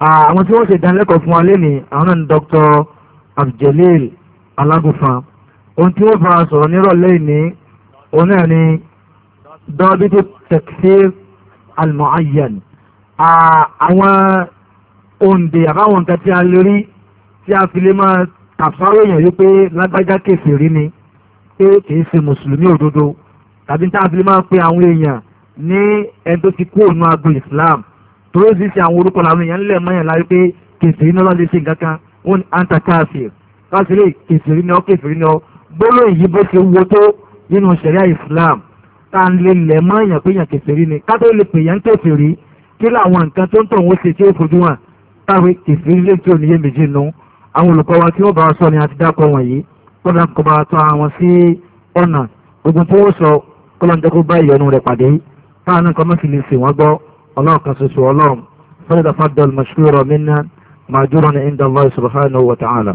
àwọn tí wọ́n ṣe ìdánilẹ́kọ̀ọ́ fún wa lẹ́nìí àwọn náà ni Dr. Abduljalil Alágùnfà. ohun tí wọ́n bá sọ̀rọ̀ nírọ̀lẹ́ ìní òun náà ni dọ́bítù takfir al-mu'ayyan. àwọn òǹdè àbáwọn nǹkan tí a lè rí tí a fi lè máa kàfáró èèyàn wípé lágbájá kèfèrí ni pé kìí ṣe mùsùlùmí òdodo, tàbí tí a fi lè máa pe àwọn èèyàn ní ẹni tó ti kú òun agbo Islam tó ó sì ṣe àwọn orúkọ làwọn èèyàn ńlẹ̀ mọ́yàn láyé pé kèfèrí náà lè ṣe nǹkan kan wọ́n ní anta káfíìr káṣílẹ̀ kèfèrí ni ọ́ kèfèrí ni ọ́. gbólóhùn yìí bó ṣe wo tó nínú ṣẹ̀ríà Islam tá à ń lè lẹ̀ mọ́yàn pé yàn kèfèrí ni ká tó lè pè yàn kèfèrí kí làwọn nǹkan tó ń tọ̀ wọ́n ṣe tí ó fojú hàn táwọn kèfèrí lè tí ò níyé méjì nù. àwọn olùkọ́ wa tí wọ́n bá wa sọ ni àti dákọ̀ wọ̀nyí kọ́ńdà kọ́ bá wa tọ́ àwọn sí ọ̀nà gbogbo tí wọ́n sọ kọ́lọ́ńjẹ́ kó bá ìyọnu rẹ̀ pàdé táwọn náà kọ́ mọ́ sí lè sè wọ́n gbọ́ ọlọ́run kan ṣoṣo ọlọ́run فليتفضل مشكورا منا ماجورا عند الله سبحانه وتعالى.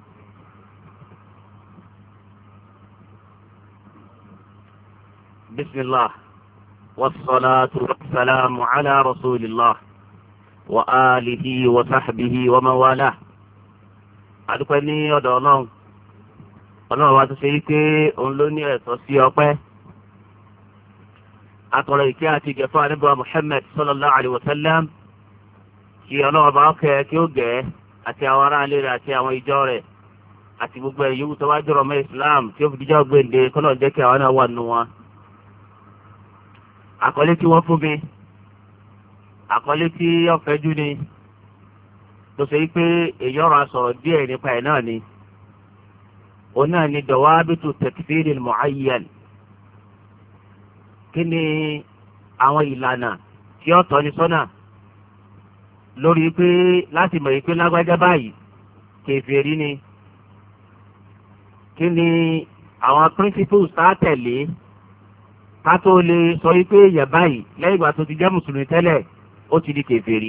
بسم الله والصلاة والسلام على رسول الله وآله وصحبه ومن والاه. adúpẹ́ ní ọ̀dọ̀ ọlọ́run wa tó ṣe yí pé òun ló ní ẹ̀tọ́ sí ọpẹ́. atọ̀rọ̀ ìkẹ́ àti ìgẹ̀fọ́ ànábì Muhammad sallallahu alaihi wa sallam kí ọlọ́run bá kẹ́ kí ó gẹ̀ àti àwọn ará ilé rẹ̀ àti àwọn ìjọ rẹ̀ àti gbogbo ẹ̀yọ́ tó wá jọrọ̀ mọ́ Islam tí ó fi díjọ́ gbèǹde kọ́lọ̀ jẹ́ kí àwọn náà wà nù wọn. àkọlé tí wọ́n fún mi àkọlé tí ọ̀fẹ́jú ni tó ṣe pé èyí ọ̀rọ̀ asọ̀rọ̀ díẹ̀ nípa ẹ̀ náà ni òun náà ni dawabitu takfir al-mu'ayyan. kí ni àwọn ìlànà tí ó tọ́ni sọ́nà lórí pé láti mọ̀ pé lágbájá báyìí kèfèrí ni? kí ni àwọn principles tá a tẹ̀lé ká tó lè sọ wípé èèyàn báyìí lẹ́yìn ìgbà tó ti jẹ́ mùsùlùmí tẹ́lẹ̀ ó ti di kèfèrí?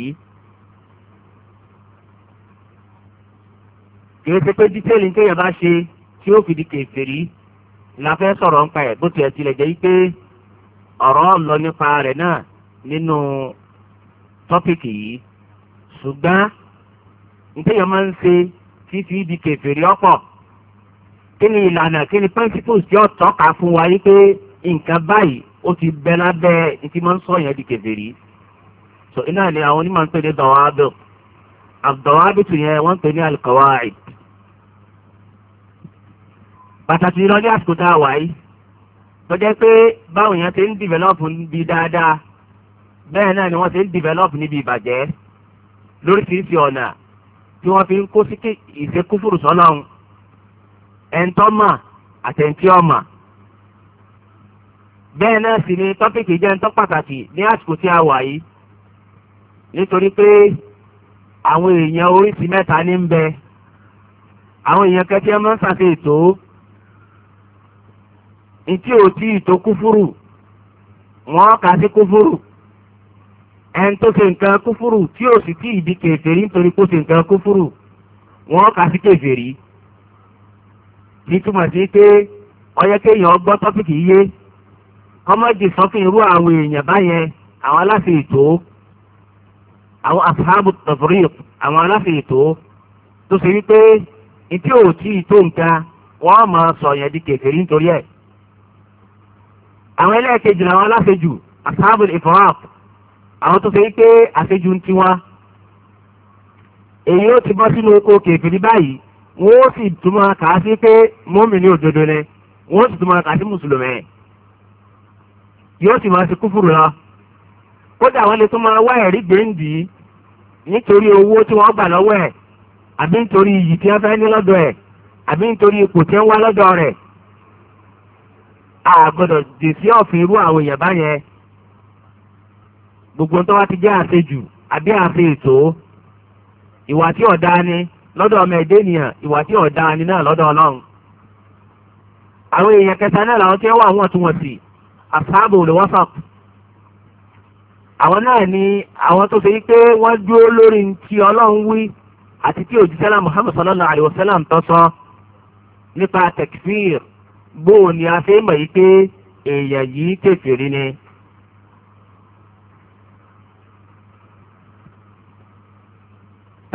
kìí ṣe pé dítẹ́lì kéèyàn bá ṣe tí ó fi di kèfèrí la fẹ́ sọ̀rọ̀ nípa ẹ̀, bó tilẹ̀ jẹ́ wípé ọ̀rọ̀ lọ nípa rẹ̀ náà nínú tọ́pìkì yìí, ṣùgbọ́n nítorí máa ń ṣe fífi di kèfèrí ọ̀pọ̀. kí ni ìlànà, kí ni principles tí ó tọ́ka fún wa yí pé nǹkan báyìí ó ti bẹ lábẹ́ ìtí máa ń sọ yẹn di kèfèrí? so iná ni àwọn onímọ̀ ń pè ní dawabit. ad-dawabit yẹn wọ́n ń pè ní al-qawaid. pàtàkì ìrọ̀lẹ́ àsìkò tá a wà yìí tó jẹ́ pé báwọn èèyàn ti ń develop níbi dáadáa bẹ́ẹ̀ náà ni wọ́n ti ń develop níbi ìbàjẹ́ lóríṣiríṣi ọ̀nà tí wọ́n fi ń kó sí ìṣekúfùrù sọ́lọ́run ẹ̀ńtọ́mà àtẹ̀ńtíọ́mà. bẹ́ẹ̀ náà sì ni tọ́pìkì jẹ́ ń tọ́ pàtàkì ní àsìkò tí a wà yìí nítorí pé àwọn èèyàn oríṣi mẹ́ta ní ń bẹ. àwọn èèyàn kẹ́tí ẹ máa ń ṣàṣe ètò ìtí ò tí ì tó kúfúrù wọ́n kà sí kúfúrù. ẹni tó ṣe nǹkan kúfúrù tí ò sì tí ì di kèfèrí nítorí kó ṣe nǹkan kúfúrù wọ́n kà sí kèfèrí. ní túmọ̀ sí pé ọyẹ́ kéèyàn gbọ́ tọ́pìkì yé kọ́mọ́dì sọ́fìn irú àwọn èèyàn báyẹn, àwọn aláṣẹ ètò, àwọn ashabu tafriq, àwọn aláṣẹ ètò tó ṣe wípé ìtí ò tí ì tó nǹkan wọ́n máa sọ yẹn di kèfèrí nítorí ẹ̀. àwọn ẹlẹ́ẹ̀kejì làwọn aláṣejù, ashabu ifraq, àwọn tó ṣe wípé àṣejù ń tiwọn èyí ó ti bọ́ sínú oko kèfèrí báyìí wọ́n ó sì túmọ̀ kà á sí pé mùmínì òdodo ni, wọ́n ó sì túmọ̀ kà á sí mùsùlùmí, yóò sì máa ṣe kúfùrù lọ. kódà wọ́n lè tún máa wá ẹ̀rí gbèǹdì nítorí owó tí wọ́n gbà lọ́wọ́ ẹ̀, àbí nítorí iyì tí wọ́n fẹ́ ní lọ́dọ̀ ẹ̀, àbí nítorí ipò tí wọ́n wá lọ́dọ̀ rẹ̀. a gbọ́dọ̀ dè sí ọ̀fìn irú àwọn èèyàn báyẹn. gbogbo tó wá ti jẹ́ àṣejù àbí àṣe ètò, ìwà tí ọ̀dá ni lọ́dọ̀ ọmọ ẹ̀dẹ́ ènìyàn, ìwà tí ọ̀dá ni náà lọ́dọ̀ Ọlọ́run. àwọn èèyàn kẹta náà làwọn tí wọ́n wà wọ́n tún wọ́n sí ashabul wasat. àwọn náà ni àwọn tó ṣe wípé wọ́n dúró lórí tí Ọlọ́run wí àti tí òjíṣẹ́ Muhammad sallallahu alaihi wasallam tó sọ nípa takfir. bóò ni a fẹ́ mọ̀ yí pé èèyàn yìí kèfèrí ni.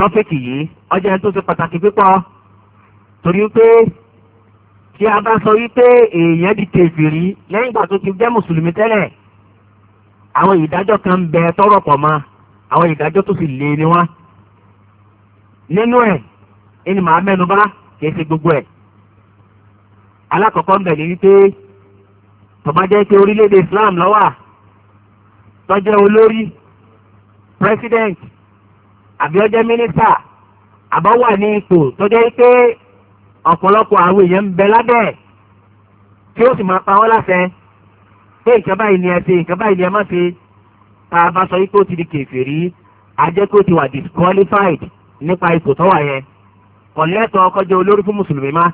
tọ́pìkì yìí ọjà tó ṣe pàtàkì púpọ̀ torí pé tí a bá sọ wípé èèyàn di kèfèrí lẹ́yìn ìgbà tó ti jẹ́ mùsùlùmí tẹ́lẹ̀ àwọn ìdájọ́ kan ń bẹ tọrọ pọ̀ mọ́ àwọn ìdájọ́ tó sì lé ní wọn nínú ẹ̀ ẹni màá mẹ́nu bà kìí ṣe gbogbo ẹ̀ alákọ̀ọ́kọ́ ń bẹ ní wípé tó bá jẹ́ pé orílẹ̀-èdè Islam ló wà tó jẹ́ olórí president àbí ó jẹ́ minister àbọ̀ wà ní ipò tó jẹ́ pé ọ̀pọ̀lọpọ̀ àwọn èèyàn ń bẹ lábẹ́ tí ó sì máa pa wọ́n láṣẹ pé nǹkan báyìí ni ẹ ṣe nǹkan báyìí ni ẹ má ṣe tá a bá sọ wípé ó ti di kèfèrí a jẹ́ pé ó ti wà disqualified nípa ipò tó wà yẹn kò lẹ́tọ̀ọ́ kó jẹ́ olórí fún mùsùlùmí má.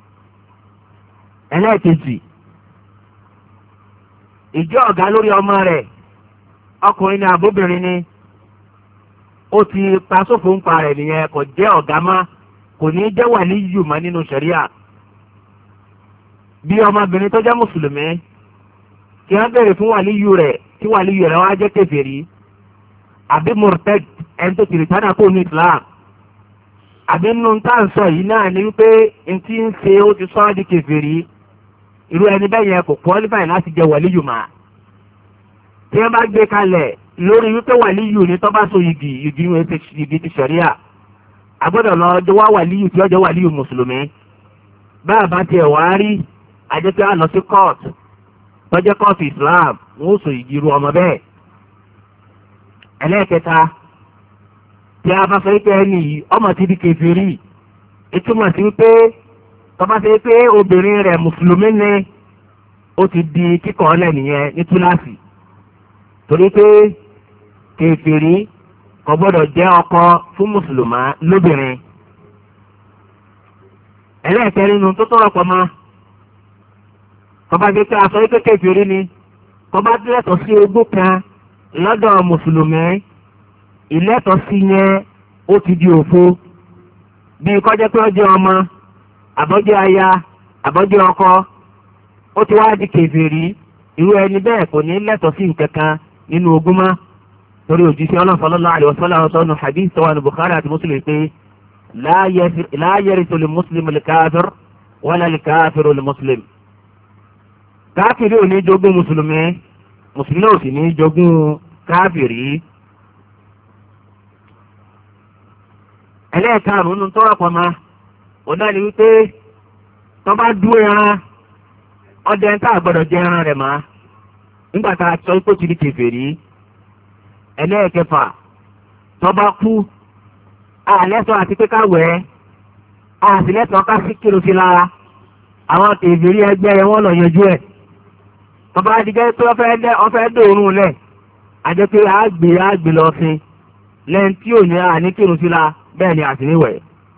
ẹlẹ́ẹ̀kejì ìjẹ́ ọ̀gá lórí ọmọ rẹ̀ ọkùnrin ni àbóbìnrin ni ó ti pa sófo ń pa rẹ̀ nìyẹn kò jẹ́ ọ̀gá má kò ní jẹ́ wàlíyù mọ́ nínú ṣẹ̀ríà. bí ọmọbìnrin tó jẹ́ mùsùlùmí kí wọ́n béèrè fún wàlíyù rẹ̀ tí wàlíyù rẹ̀ wá jẹ́ kèfèrí àbí murtad ẹni tó tìrì tánà kó ní Islam àbí nínú tá à ń sọ yìí náà ni wípé n tí ń ṣe ó ti sọ́ di kèfèrí irú ẹni bẹ́ẹ̀ yẹn kò qualify láti jẹ́ wàlíyù mà. tí wọ́n bá gbé kalẹ̀ lórí wípé wàlíyù ni tó bá so yìgì ti ṣẹ̀ríà agbọ́dọ̀ lọ jọ wá wàlíyù tí ó jẹ́ wàlíyù mùsùlùmí báà bá tiẹ̀ wá rí ajẹ́pẹ́ àlọ́ sí court tọ́jẹ́ court Islam wọ́n sọ ìdírú ọmọ bẹ́ẹ̀. ẹlẹ́ẹ̀kẹta tí a bá sọ pé ẹni yìí ọmọ ti di kèfèrí ìtumọ̀ sí wípé tọ́ba ṣe pé obìnrin rẹ̀ mùsùlùmí ni ó ti di kíkọ́ ọ́lẹ̀ nìyẹn ní túláàsì torí pé kèfèrí kò gbọ́dọ̀ jẹ́ ọkọ fún mùsùlùmá lóbìnrin. ẹlẹ́ẹ̀kẹrin nínú tó tọrọ pọ̀ mọ́ tọ́ba ṣe pé aṣọ yìí kèfèrí ni tọ́ba lẹ́tọ̀ọ́ sí ogún kan lọ́dọ̀ mùsùlùmí ìlẹ́tọ̀ọ́ sí yẹn ó ti di òfo bí kọjá pé ó jẹ́ ọmọ àbọ́jẹ́ aya àbọ́jẹ́ ọkọ ó ti wá di kèfèrí irú ẹni bẹ́ẹ̀ kò ní lẹ́tọ̀ọ́ sí nǹkan kan nínú ogún mọ́ torí òjíṣẹ́ Ọlọ́run sallallahu alaihi wasallam sọ́nù hadith tó wà ní Bukhari àti Muslim pé la yarithu al-muslimu al-kafir wala al-kafiru al-muslim. káfìrí ò ní jogún mùsùlùmí mùsùlùmí ò sì ní jogún káfìrí. ẹlẹ́ẹ̀karùn-ún nínú tọ́rọ̀ pọ̀ mọ́ ó náà ní wípé tó bá dú ẹran ọdẹ ń tà gbọ́dọ̀ jẹ ẹran rẹ̀ mọ́ nígbà tá a sọ pé ó ti di kèfèrí. ẹlẹ́ẹ̀kẹfà tó bá kú àlẹ́sọ àti pé káwẹ̀ àtìlẹ́sọ ká sí kìlọ̀ sí lára àwọn kèfèrí ẹgbẹ́ rẹ̀ wọ́n lọ yanjú ẹ̀ tó bá dìgẹ́ pé ọfẹ́ dòórùn lẹ̀ àjẹ́ pé àgbè lọ sí lẹ́yìn tí ò ní àní kìlọ̀ sí lára bẹ́ẹ̀ ni àtìníwẹ̀.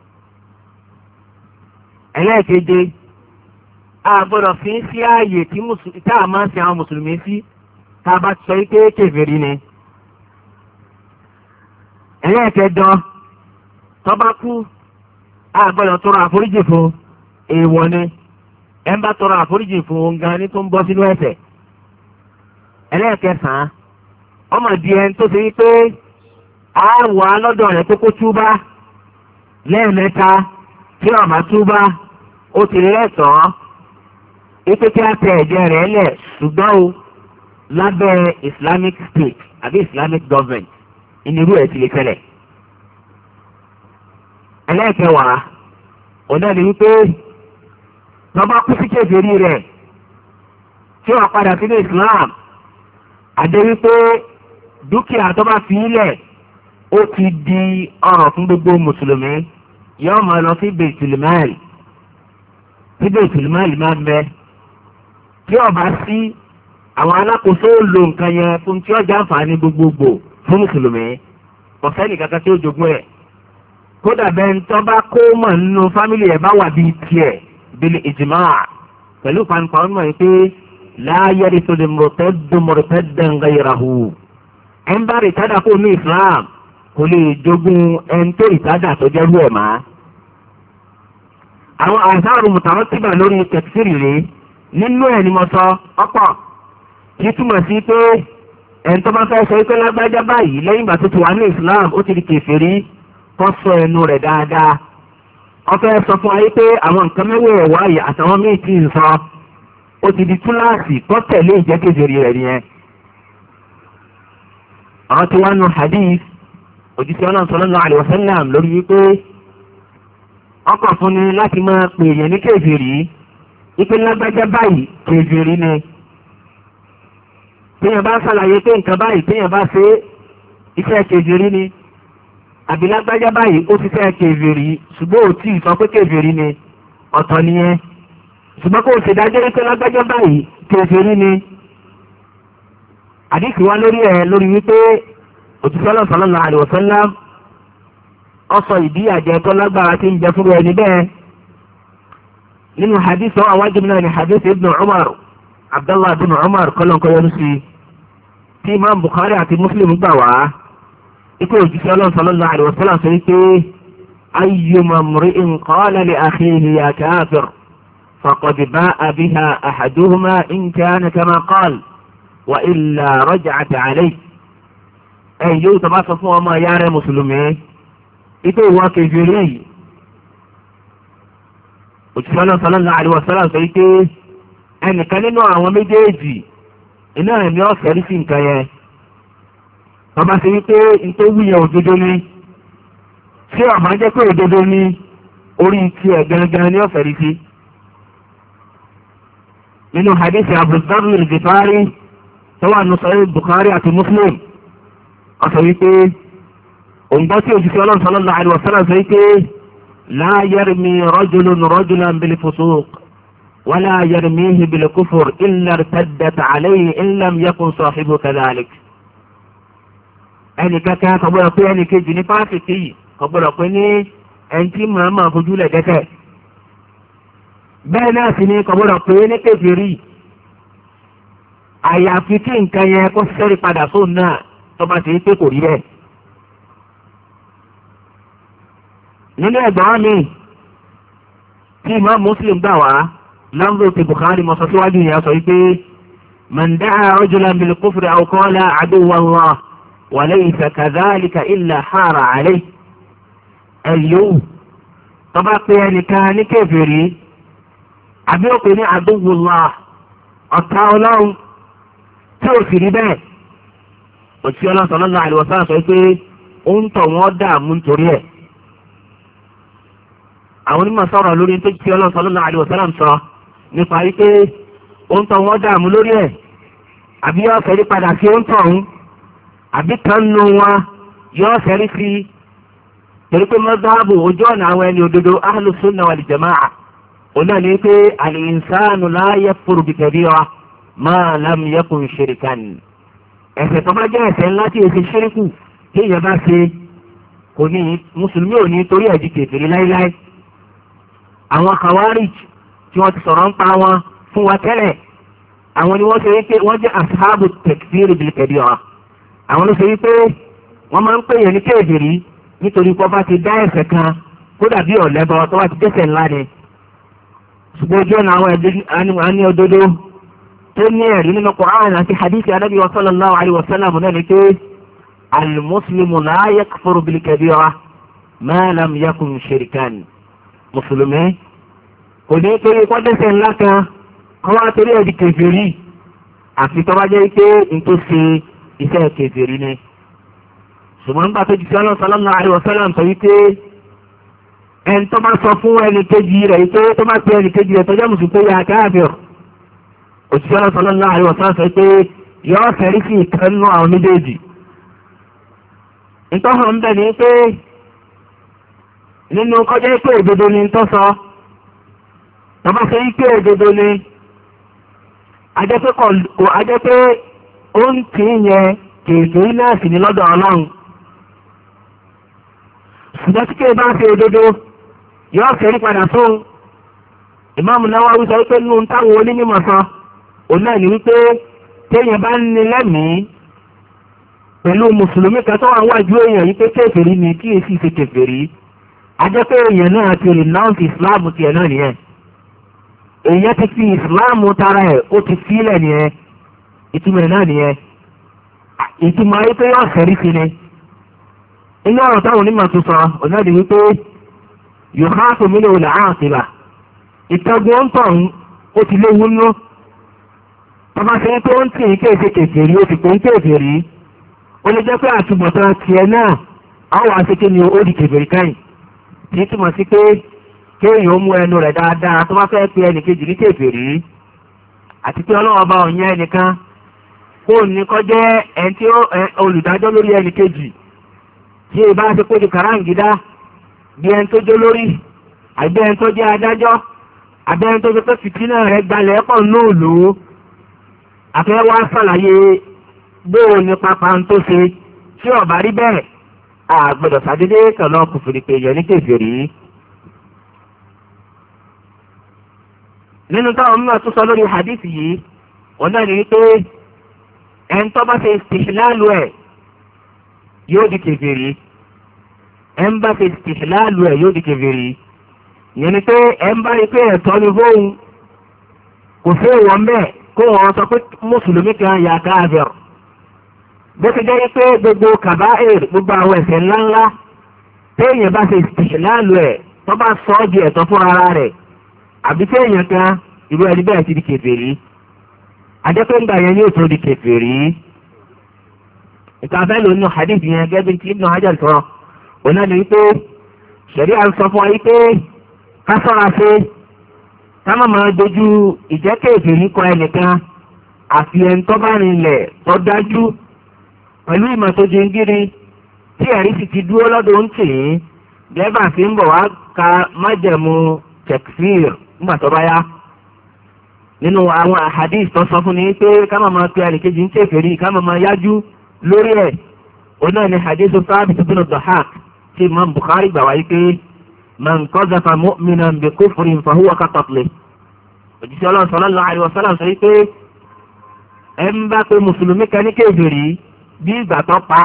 ẹlẹ́ẹ̀keje a gbọ́dọ̀ fi sí ààyè tá a máa ń sin àwọn mùsùlùmí sí tá a bá sọ pé kèfèrí ni. ẹlẹ́ẹ̀kẹjọ tó bá kú a gbọ́dọ̀ tọrọ àforíjì fún èèwọ̀ ni ẹ̀ ń bá tọrọ àforíjì fún òun gan ni tó ń bọ́ sínú ẹ̀ṣẹ̀. ẹlẹ́ẹ̀kẹsàn-án ọmọdé ẹni tó ṣe wípé a wà lọ́dọ̀ rẹ̀ kókó túbá lẹ́ẹ̀mẹ́ta tí ọ̀bá túbá ó ti lẹ́tọ̀ọ́ ipe kí a tẹ ẹ̀jẹ̀ rẹ̀ lẹ̀ ṣùgbọ́n o lábẹ́ Islamic state àbí Islamic government ìnirú ẹ̀ ti lè tẹ̀lẹ̀. ẹlẹ́ẹ̀kẹwàá ọ̀nà ni wípé lọ́ba kú sí kèfèrí rẹ̀ tí wọ́n padà sínú Islam àdé wípé dúkìá tó bá fi ilẹ̀ ó ti di ọ̀rọ̀ fún gbogbo mùsùlùmí yóò máa lọ sí Baitul Mal tí Baitul Mal máa ń bẹ tí ọba sí àwọn alákòóso lo nǹkan yẹn fún tí ọjà àǹfààní gbogbogbò fún mùsùlùmí ọ̀sẹ́ nìkan kan tí ó jogún ẹ̀ kódà bẹ́ẹ̀ tó bá kó mọ̀ nínú fámìlì ẹ̀ bá wà bíi tiẹ̀ bil ijma' pẹ̀lú pàǹpà ọ̀nà yìí pé la yarithu al-murtaddu murtaddan ghayrahu ẹ̀ ń bá rìtádà kó ní Islam kò lè jogún ẹni tó rìtádà tó jẹ́rú ẹ̀ máa. àwọn àṣàrò mùtàrọ́tìbà lórí tẹ̀síìrì rèé nínú ẹ̀ ni mo sọ ọ̀pọ̀ kí túmọ̀ sí pé ẹni tó bá fẹ́ sọ pé lágbájá báyìí lẹ́yìn ìgbà tó ti wà ní Islam ó ti di kèfèrí sọ ẹnu rẹ̀ dáadáa ó fẹ́ sọ fún ayé pé àwọn nǹkan mẹ́wẹ̀ẹ̀wá yìí àtàwọn míì tí ń sọ ó ti di túláàsì kó tẹ̀lé ìjẹ́kejì rẹ̀ nìyẹn. àwọn tí wọ́n nu hadith òjíṣẹ́ Ọlọ́run sallallahu alaihi wasallam lórí wípé ọkọ̀ fún ni láti máa pè èèyàn ní kèfèrí ipe lágbájá báyìí kèfèrí ni. téèyàn bá ṣàlàyé pé nǹkan báyìí téèyàn bá ṣe iṣẹ́ kèfèrí ni àbí lágbájá báyìí ó ti fẹ́ kèfèrí ṣùgbọ́n ò tí ì sọ pé kèfèrí ni ọ̀tọ̀ nìyẹn. ṣùgbọ́n kó o ṣe dájọ́ wípé lágbájá báyìí kèfèrí ni. àdìsí wa lórí ẹ̀ lórí wípé òjíṣẹ́ sallallahu alaihi wasallam ọsọ ìdí àjẹ tó lágbára tí ń jẹ fúru ẹni bẹ́ẹ̀. nínú hadith ọ àwájú náà ni hadith ibn Umar Abdullah ibn Umar kọ́lọ́nkọ́ yẹnu sí tí Imam Bukhari àti Muslim gbà wá. ikú òjíṣẹ́ sallallahu alaihi wasallam sọ wípé ayyuma mri'in qala li akhihi ya kafir faqad ba'a biha ahaduhuma in kana kama qala wa illa raj'at alayhi. ẹ̀yìn yóò tọ́ bá sọ fún ọmọ ìyá rẹ̀ mùsùlùmí ipò ìwà kèfèrí yìí òjíṣẹ́ sallallahu alaihi wasallam sọ wípé ẹnìkan nínú àwọn méjèèjì iná ẹ̀mí ọ̀fẹ́ rí sí nǹkan yẹn bàbá ṣe wípé nítorí wúyẹ òdodo ni ṣé ọ̀bá jẹ́ pé òdodo ni orí ti ẹ̀ gangan ní ọ̀fẹ́ rí sí. nínú hadith Abu Dharr al-Ghifari tó wà nínú Sahih Bukhari àti Muslim ọ̀sọ̀ wípé òǹgbọ́ tí òjíṣẹ́ Ọlọ́run sallallahu alaihi wasallam sọ wípé la yarmi rajulun rajulan bil fusuq wala yarmihi bil kufr illa irtaddat alayhi in lam yakun sahibu kadhalik. ẹnì kankan kò gbọ́dọ̀ pé ẹnì kejì ní fásitì yìí kò gbọ́dọ̀ pé ní ẹni tí màmá fojú lẹ̀ dẹ́kẹ̀. bẹ́ẹ̀ náà sì ni kò gbọ́dọ̀ pé ní kèfèrí àyàfi tí nǹkan yẹn kó sẹ́rí padà sóun náà tó bá ti pé kò rí bẹ́ẹ̀. nínú ẹgbàá mi tí Imam Muslim gbà wá láńdó ti Bukhari mọ̀ sọ síwájú yẹn sọ wípé man da'a rajulan bil kufri aw qala aduwwa Allah wa laysa kadhalika illa hara alayhi. ẹ̀yọ́ tó bá pé ẹnìkan ní kèfèrí àbí ó pè ní aduwwa Allah ọ̀tá Ọlọ́run tí ò sì rí bẹ́ẹ̀ òtí Ọlọ́run sallallahu alaihi wasallam sọ pé ó ń tọ̀ wọ́n dààmú nítorí ẹ̀. àwọn onímọ̀ sọ̀rọ̀ lórí tó ti Ọlọ́run sallallahu alaihi wasallam sọ nípa wípé ó ń tọ̀ wọ́n dààmú lórí ẹ̀ àbí yóò fẹ́rí padà sí ó ń tọ̀ ọ̀hún àbí kan nù wọn yóò fẹ́rí sí torí pé mọ́sáàbù ojú ọ̀nà àwọn ẹni òdodo ahlu sunna wal jama'a òun náà ní pé al-insanu la yakfuru bi kabira ma lam yakun shirkan. ẹ̀ṣẹ̀ tó bá jẹ́ ẹ̀ṣẹ̀ ńlá tí èsì ṣíríkù tí èèyàn bá ṣe kò ní mùsùlùmí ò ní torí ẹ̀dí kèfèrí láíláí. àwọn khawarij tí wọ́n ti sọ̀rọ̀ ń pa wọn fún wa tẹ́lẹ̀ àwọn ni wọ́n ṣe wípé wọ́n jẹ́ ashabu takfir bil kabira. àwọn ló ṣe wípé wọ́n máa ń pè yẹn ní kèfèrí nítorí pé ọba ti dá ẹ̀ṣẹ̀ kan kó dàbí ọ̀lẹ́bọ tó wá ti dẹ́ṣẹ̀ ńlá ni. ṣùgbọ́n ojú ọ̀nà àwọn ẹni òdodo tó ní ẹ̀rí nínú Qur'an àti hadith Ànábì sallallahu alaihi wasallam náà ni pé al-muslimu la yakfuru bil kabira ma lam yakun shirkan. mùsùlùmí kò ní torí kọ́dẹ́sẹ̀ ńlá kan kọ́ wá torí ẹ̀dí kèfèrí àfi tó bá jẹ́ pé n tó ṣe iṣẹ́ kèfèrí ni. ṣùgbọ́n nígbà tó jíṣẹ́ Ọlọ́run sallallahu alaihi wasallam sọ wípé ẹni tó bá sọ fún ẹnì kejì rẹ̀ wípé tó bá pe ẹnì kejì rẹ̀ tó jẹ́ mùsùlùmí pé ya káfíìr òṣìṣẹ́ Ọlọ́run sallallahu alaihi wasallam sọ pé yọ́ fẹ́rí sí ìkànnú àwọn méjèèjì. ìtọ́hàn ń bẹ̀ ní pé nínú kọjá pé òdodo ni tó sọ tọ́bá ṣe pé òdodo ni ajẹ́ pé ó ń tì í yẹn kèèkèé náà sì ní lọ́dọ̀ Ọlọ́run. ṣùgbọ́n tí kèé bá ṣe òdodo yọ́ fẹ́rí padà fún Imam Nawawi sọ pé nínú táwọn onímọ̀ sọ òun náà ni wípé téèyàn bá ń ní lẹ́mìí pẹ̀lú mùsùlùmí kan tó wà wájú èèyàn yìí pé kèfèrí ni kí èsì ṣe kèfèrí ajẹ́ pé èèyàn náà ti renounce Islam tiẹ̀ náà nìyẹn. èèyàn ti fi Islam tara ẹ̀ ó ti sílẹ̀ nìyẹn ìtumọ̀ náà nìyẹn. ìtumọ̀ ayé pé yóò fẹ́rí sí ni inú ọ̀rọ̀ táwọn onímọ̀ tó sọ ọ̀nà ìdí wípé yòókàtò mílíọ̀nù là á àtìlà ìtẹ́gun ń tọ̀ ó ti léwu nú tọ́ba ṣe pé ó ń tì í kéèké kèfèrí ó ti pé ń kèfèrí ó lè jẹ́ pé àtúbọ̀tán tiẹ̀ náà àwọn àṣekè ni ó di kèfèrí káyìn kì í túmọ̀ sí pé kéèyàn ó mú ẹnu rẹ̀ dáadáa tó bá fẹ́ pe ẹnìkejì ní kèfèrí àti pé ọlọ́wọ́ bá òun yẹn ẹnìkan kó ní kọ́ jẹ́ ẹni tí olùdájọ́ lórí ẹnìkejì tí ìbá ṣe kó di kàráǹgídá bí ẹni tó jó lórí àbí ẹni tó jẹ́ adájọ́ àbí ẹni tó jẹ́ pé fìtínà rẹ̀ gbalẹ̀ pọ̀ nóòlò àfẹ́ wá sàlàyé bóò ní pápá tó ṣe tí ọ̀bá rí bẹ́ẹ̀ àgbẹ̀dọ̀ sàdédé kan náà kò fèrè pé yẹn ní kèfèrí. nínú táwọn mímọ̀ tó sọ lórí hadith yìí wọ́n náà ní wípé ẹni tó bá ṣe istihlalu ẹ̀ yóò di kèfèrí ẹni bá ṣe istihlalu ẹ̀ yóò di kèfèrí ìyẹn ni pé ẹni bá rí pé ẹ̀tọ́ ni fóun kò fẹ́ wọ́n bẹ́ẹ̀ kó wọn sọ pé mùsùlùmí kan yà káàbẹ̀r bó ti jẹ́ pé gbogbo kàbáìr gbogbo àwọn ẹ̀ṣẹ̀ ńláńlá téèyàn bá ṣe istihlalu ẹ̀ tó bá sọ ọ́ di ẹ̀tọ́ fún ara rẹ̀ àbí téèyàn kan irú ẹni bẹ́ẹ̀ ti di kèfèrí àjẹpẹ́ ńgbà yẹn yóò tó di kèfèrí. ìtàfẹ́ ló nínú hadith yẹn gẹ́gẹ́ bí Ibn Hajar sọ òun náà ní wípé ṣẹ̀rí à ń sọ fún wa wípé ká sọ́ra ṣe ká má máa dojú ìjẹ́ kèfèrí kọ ẹnìkan àfi ẹni tó bá rinlẹ̀ tó dájú pẹ̀lú ìmọ̀ tó jingiri tí ẹ̀rí sì ti dúró lọ́dọ̀ ń tì í gẹ́gbà fi ń bọ̀ wá ka májẹ̀mú tekfir nígbà tó bá yá nínú àwọn ahadith tó sọ fún ni pé ká má máa pe ẹnìkejì ń kèfèrí ká má máa yájú lórí ẹ̀ òun náà ni hadith Thabit bin Dhahhak tí Imam Bukhari gbà wáyé pé man qazafa mu'minan bi kufrin fa huwa kaqatlihi òjíṣẹ́ Ọlọ́run sallallahu alaihi wasallam sọ pé ẹ ń bá pé mùsùlùmí kan ní kèfèrí bí ìgbà tó pa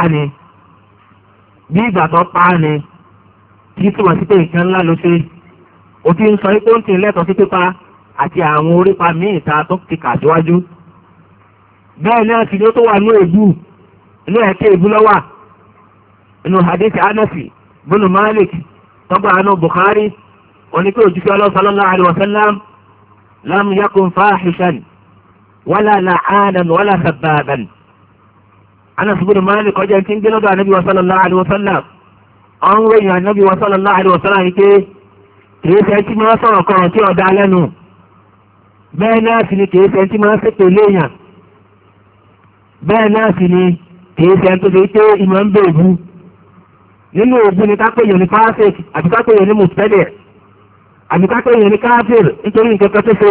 á ni kí túmọ̀ sí pé nǹkan ńlá ló ṣe ó ti ń sọ pé ó ń tì lẹ́tọ̀ọ́ sí pípa àti àwọn orípa míì ta tó ti kà síwájú bẹ́ẹ̀ náà sì ni ó tó wà ní ègbú inú ẹ̀kẹ́ ègbú lọ́wà inú hadith Anasi bin Malik tọ́gbà àánú Bukhari oní pé òjíṣẹ́ Ọlọ́run sallallahu alaihi wasallam lam yakun fahishan wala la'anan wala sabbaban. Anas bin Malik kọjá tí ń gbé lọ́dọ̀ ànábì sallallahu alaihi wasallam ọ̀n ròyìn ànábì sallallahu alaihi wasallam yìí pé kìí ṣe tí máa sọ̀rọ̀ kan tí ọ̀dà lẹ́nu bẹ́ẹ̀ náà sì ni kìí ṣe tí máa ṣépè léèyàn bẹ́ẹ̀ náà sì ni kìí ṣe tó ṣe pé ìmọ̀ ń bèèbú nínú ògùn ni kápẹ́yàn ní fásik àti kápẹ́yàn ní mùsùlùmí àti kápẹ́yàn ní káfíìr nítorí nǹkan kan tó ṣe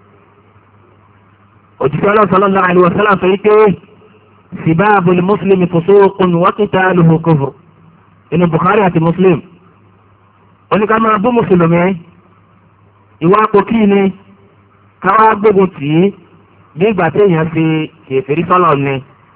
òjíṣẹ́ Ọlọ́run sallallahu alaihi wasallam sọ yìí pé sibabu al-muslimi fusuqun wa qitaluhu kufr inú Bukhari àti Muslim oníkà máa bú mùsùlùmí ìwà àpòkí ni káwá gbógun tì í bí ìgbà tí èèyàn fi kèfèrí sọ́lọ̀ ni.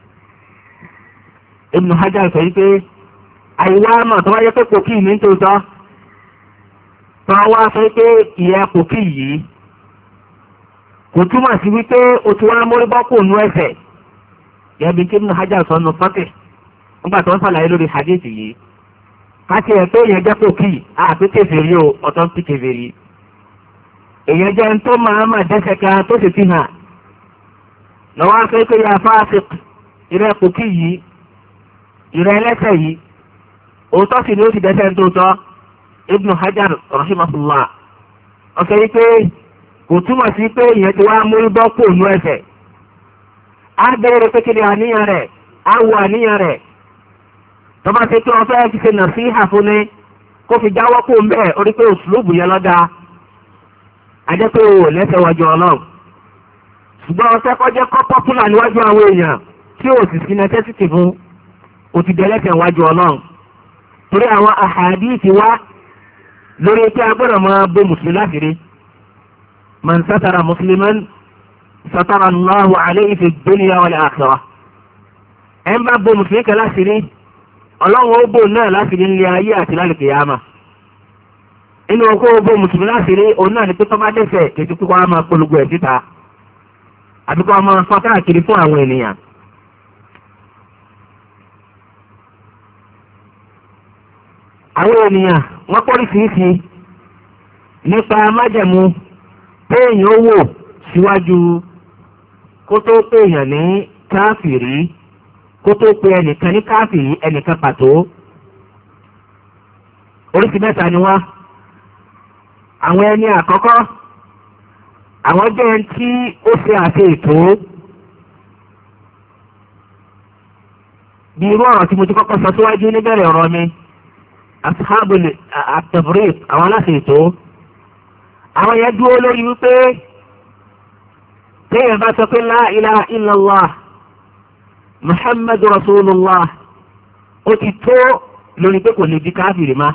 Ibn Hajar sọ wípé àìwá àmọ̀ tó wáyé pé pòkí ní tòótọ́ tó wá sọ pé ìyẹ́ pòkí yìí kò túmọ̀ sí wípé o ti wá mórí bọ́pò nú ẹ̀ṣẹ̀ yẹ́bi kí Ibn Hajar sọ nù fọ́tì nígbà tó ń sàlàyé lórí hadith yìí káti ẹ̀ pé èèyàn jẹ́ pòkí àti kèfèrí o ọ̀tọ̀ ti kèfèrí èèyàn jẹ́ ń tó máa mà dẹ́ṣẹ̀ kan tó sì fi hàn lọ́wọ́ á fẹ́ pé ya fásik ìrẹ́ pòkí yìí ìrẹ́ ẹlẹ́ṣẹ̀ yìí òótọ́ sì ni ó ti dẹ́ṣẹ̀ ń tó tọ́ Ibn Hajar rahimahullah ọ̀sẹ̀ yìí pé kò túmọ̀ sí pé ìyẹn ti wá mórí bọ́ pò nú ẹ̀ṣẹ̀ á bẹ̀rẹ̀ pé kí ni àníyàn rẹ̀ á wo àníyàn rẹ̀ tọ́ba ṣe pé wọ́n fẹ́ fi ṣe nàṣíhà fún ni kó fi jáwọ́ pò ń bẹ́ẹ̀ orí pé òṣùlùbù yẹn lọ́dà ajẹ́ pé o lẹ́sẹ̀ wájú Ọlọ́run ṣùgbọ́n ọ̀sẹ̀ kọjá kọ́ pọ́pùlà níwájú àwọn èèyàn tí o sì sí nẹ́sẹ̀sìtì fún o ti dẹ́lẹ́sẹ̀ wájú Ọlọ́run torí àwọn àhàdíìsì wá lórí pé a gbọ́dọ̀ máa bó mùsùlùmí láti rí man satara musliman satara Allahu alayhi fi dunya wal akhirah ẹ̀ ń bá bó mùsùlùmí kan láti rí Ọlọ́run ó bò náà láti rí ilé ayé àti lálẹ́ kìyàmá inú ọkọ̀ ogbó mùsùlùmí láti rí òun náà ní pé tọ́ba dẹ́ṣẹ̀ kejì pípa á máa polongo ẹ̀ síta àbí kó a máa fọ́n káàkiri fún àwọn ènìyàn. àwọn ènìyàn wọ́n pọ́lísìírísì nípa májẹ̀mú péèyàn ó wò síwájú kó tó péèyàn ní káfìrí kó tó pé ẹnìkan ní káfìrí ẹnìkan pàtó. oríṣi mẹ́ta ni wọ́n. àwọn ẹni àkọ́kọ́ àwọn jẹ́ ẹni tí ó ṣe àṣe ètò bí irú ọ̀rọ̀ tí mo ti kọ́kọ́ sọ síwájú níbẹ̀rẹ̀ ọ̀rọ̀ mi ashabul at-tafriq àwọn aláṣẹ ètò àwọn yẹn dúró lórí wípé téèyàn bá sọ pé la ilaha illallah muhammadu rasulullah ó ti tó lórí pé kò lè di káfìrí má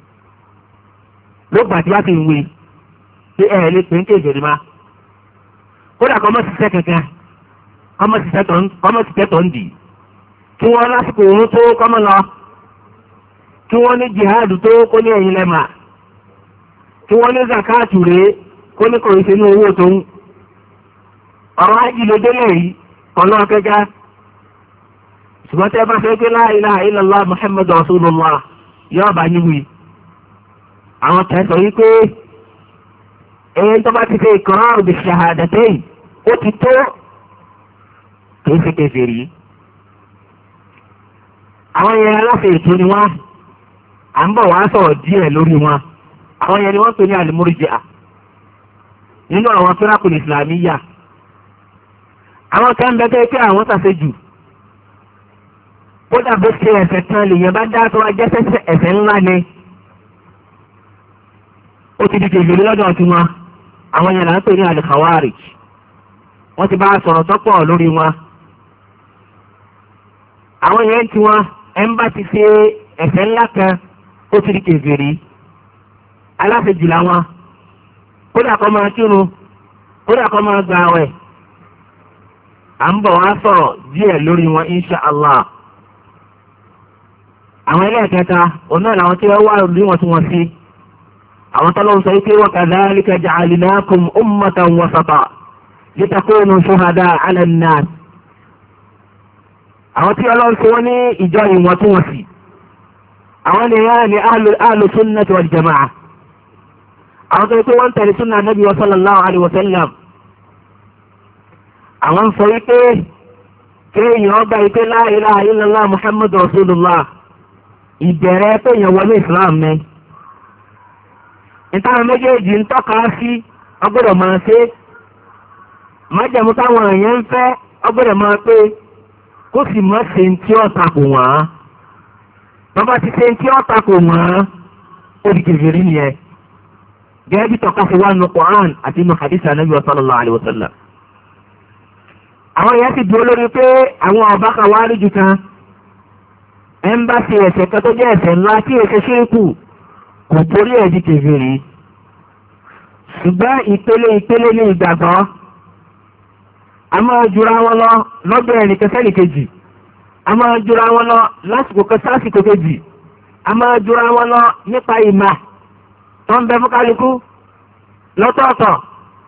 ló gbà tí wá ti ń wí pé ẹ lè pè ń kéjì má kódà kọ́ mọ́ ṣiṣẹ́ kankan kọ́ mọ́ ṣiṣẹ́ tó ń dì kí wọ́n lásìkò òun tó kọ́mọ́ lọ kí wọ́n ní jihadu tó kó ní ẹ̀yìn lẹ́mà kí wọ́n ní zakatu rèé kó ní kò ṣe ní owó tó ń ọ̀rọ̀ ajì ló délẹ̀ yìí ọlọ́run kẹjá ṣùgbọ́n tẹ́ bá fẹ́ pé la ilaha illallah muhammadu rasulullah yóò bá yín wí. àwọn tẹ̀sán yìí pé ẹ̀yìn tó bá ti fi iqrar bi shahadatayn ó ti tó kìí ṣe kèfèrí. àwọn yẹn aláṣẹ ètò ni wọ́n à ń bọ̀ wá sọ̀rọ̀ díẹ̀ lórí wọn. àwọn yẹn ni wọ́n pè ní al-murji'a nínú àwọn firakul islamiyya. àwọn kan bẹ tẹ́ pé àwọn tàṣe jù kódà bó ṣe ẹ̀ṣẹ̀ kan lèèyàn bá dá tó wá jẹ́ ẹ̀ṣẹ̀ ńlá ni ó ti di kèfèrí lọ́dọ̀ tí wọn. àwọn yẹn là ń pè ní al-khawarij. wọ́n ti bá a sọ̀rọ̀ tọ́pọ̀ lórí wọn. àwọn yẹn tí wọn ẹ̀ ń bá ti ṣe ẹ̀ṣẹ̀ ńlá kan ó ti di kèfèrí. aláṣejù làwọn kódà kó máa kírun kódà kó máa gba àwẹ̀. à ń bọ̀ wá sọ̀rọ̀ díẹ̀ lórí wọn insha allah. àwọn ẹlẹ́ẹ̀kẹta òun náà làwọn tí wọ́n wá rí wọn tí wọ́n sí. àwọn tọ́lọ́ sọ pé wa kadhalika ja'alnakum ummatan wasata litakunu shuhada'a 'ala an-nas. àwọn tí ọlọ́run sọ wọ́n ní ìjọ ìwọ̀ntúnwọ̀nsì. àwọn ni wọ́n ní ahlu sunnati wal jama'ah. àwọn tó yẹ pé wọ́n tẹ̀lé sunna nabi wa sallallahu alayhi wa sallam. àwọn sọ wípé kéèyàn ọba ìpé la ilaha illallah muhammadu rasulullah ìbẹ̀rẹ̀ pé èèyàn wọlé islam ni. ìtàn méjèèjì ń tọ́ka sí ọgbọ́dọ̀ máa ṣe májẹ̀mú táwọn èèyàn ń fẹ́ ọgbọ́dọ̀ máa pé kó sì má ṣe ń tí ó takò wọ́n. bàbá ti ṣe ń tí ó takò wọ́n ó di kèfèrí nìyẹn. gẹ́gẹ́ bí tọ́ka sí wà nínú Qur'an àti nínú hadith Ànábì sallallahu alaihi wasallam. àwọn èèyàn ti dúró lórí pé àwọn ọba kan wá rí ju kan ẹmbásí ẹ̀ṣẹ̀ kan tó jẹ́ ẹ̀ṣẹ̀ ńlá tí èṣe ṣíríkù kò torí ẹ̀ di kèfèrí. ṣùgbọ́n ìpele ní ìgbàgbọ́ a máa jura wọn lọ lọ́dọ̀ ẹnìkan sẹ́nìkejì, a máa jura wọn lọ lásìkò kan sásìkò kejì, a máa jura wọn lọ nípa ìmà tó ń bẹ fún kálukú lọ́tọ̀ọ̀tọ̀.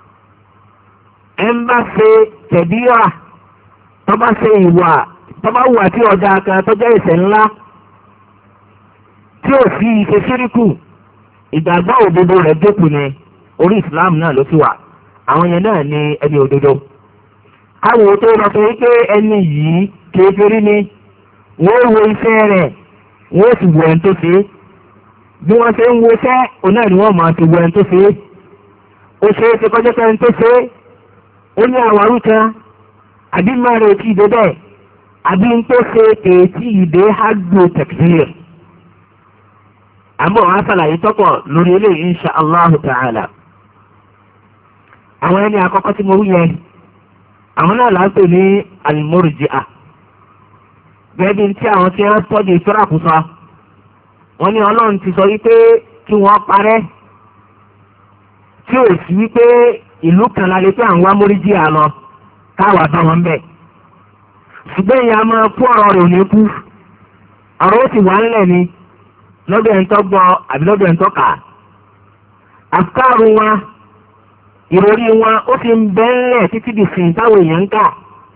ẹ ń bá ṣe tẹ̀bíyà tó bá ṣe ìwà tó bá wà tí ọjà kan tó jẹ́ ẹ̀ṣẹ̀ ńlá tí ò sí ìṣe ṣíríkù ìgbàgbọ́ òdodo rẹ̀ dẹ́kun ni orí Islam náà ló ti wà. àwọn yẹn náà ní ẹni òdodo. káwọn tó lọ sọ wípé ẹni yìí kèfèrí ni wọ́n wo iṣẹ́ rẹ̀ wọ́n sì wo ẹni tó ṣe é. bí wọ́n ṣe ń wo iṣẹ́ òun náà ni wọ́n máa ti wo ẹni tó ṣe é. ó ṣe é ṣe kọjá pé ẹni tó ṣe é ó ní àwárí kan àbí máa rẹ̀ tí ìdè bẹ́ẹ̀ àbí ń tó ṣe ètí ìdè hajjú tẹ̀kìlẹ̀. àmọ́ wọn ṣàlàyé tọ́pọ̀ lórí eléyìí insha Allahu ta'ala. àwọn ẹni àkọ́kọ́ tí mo wí yẹn àwọn náà là ń pè ní al-murji'ah. gẹ́gẹ́ bí tí àwọn tí wọ́n tọ́jú ìfẹ́ràkù sọ wọ́n ní Ọlọ́run ti sọ wípé kí wọ́n parẹ́ tí ò sí wípé ìlú kan lálẹ́ pé àwọn amóríjì àlọ káwà bá wọn bẹ̀. ṣùgbọ́n ìyá máa kú ọ̀rọ̀ rẹ̀ ò ní kú ọ̀rọ̀ ó ti wà ńlẹ̀ ni lọ́dọ̀ ẹ̀ ń tọ́ gbọ́ àbí lọ́dọ̀ ẹ̀ ń tọ́ kà. àfikàrù wọn ìròrí wọn ó ti ń bẹ́ńlẹ̀ títí di sìn táwọn èèyàn ń kà.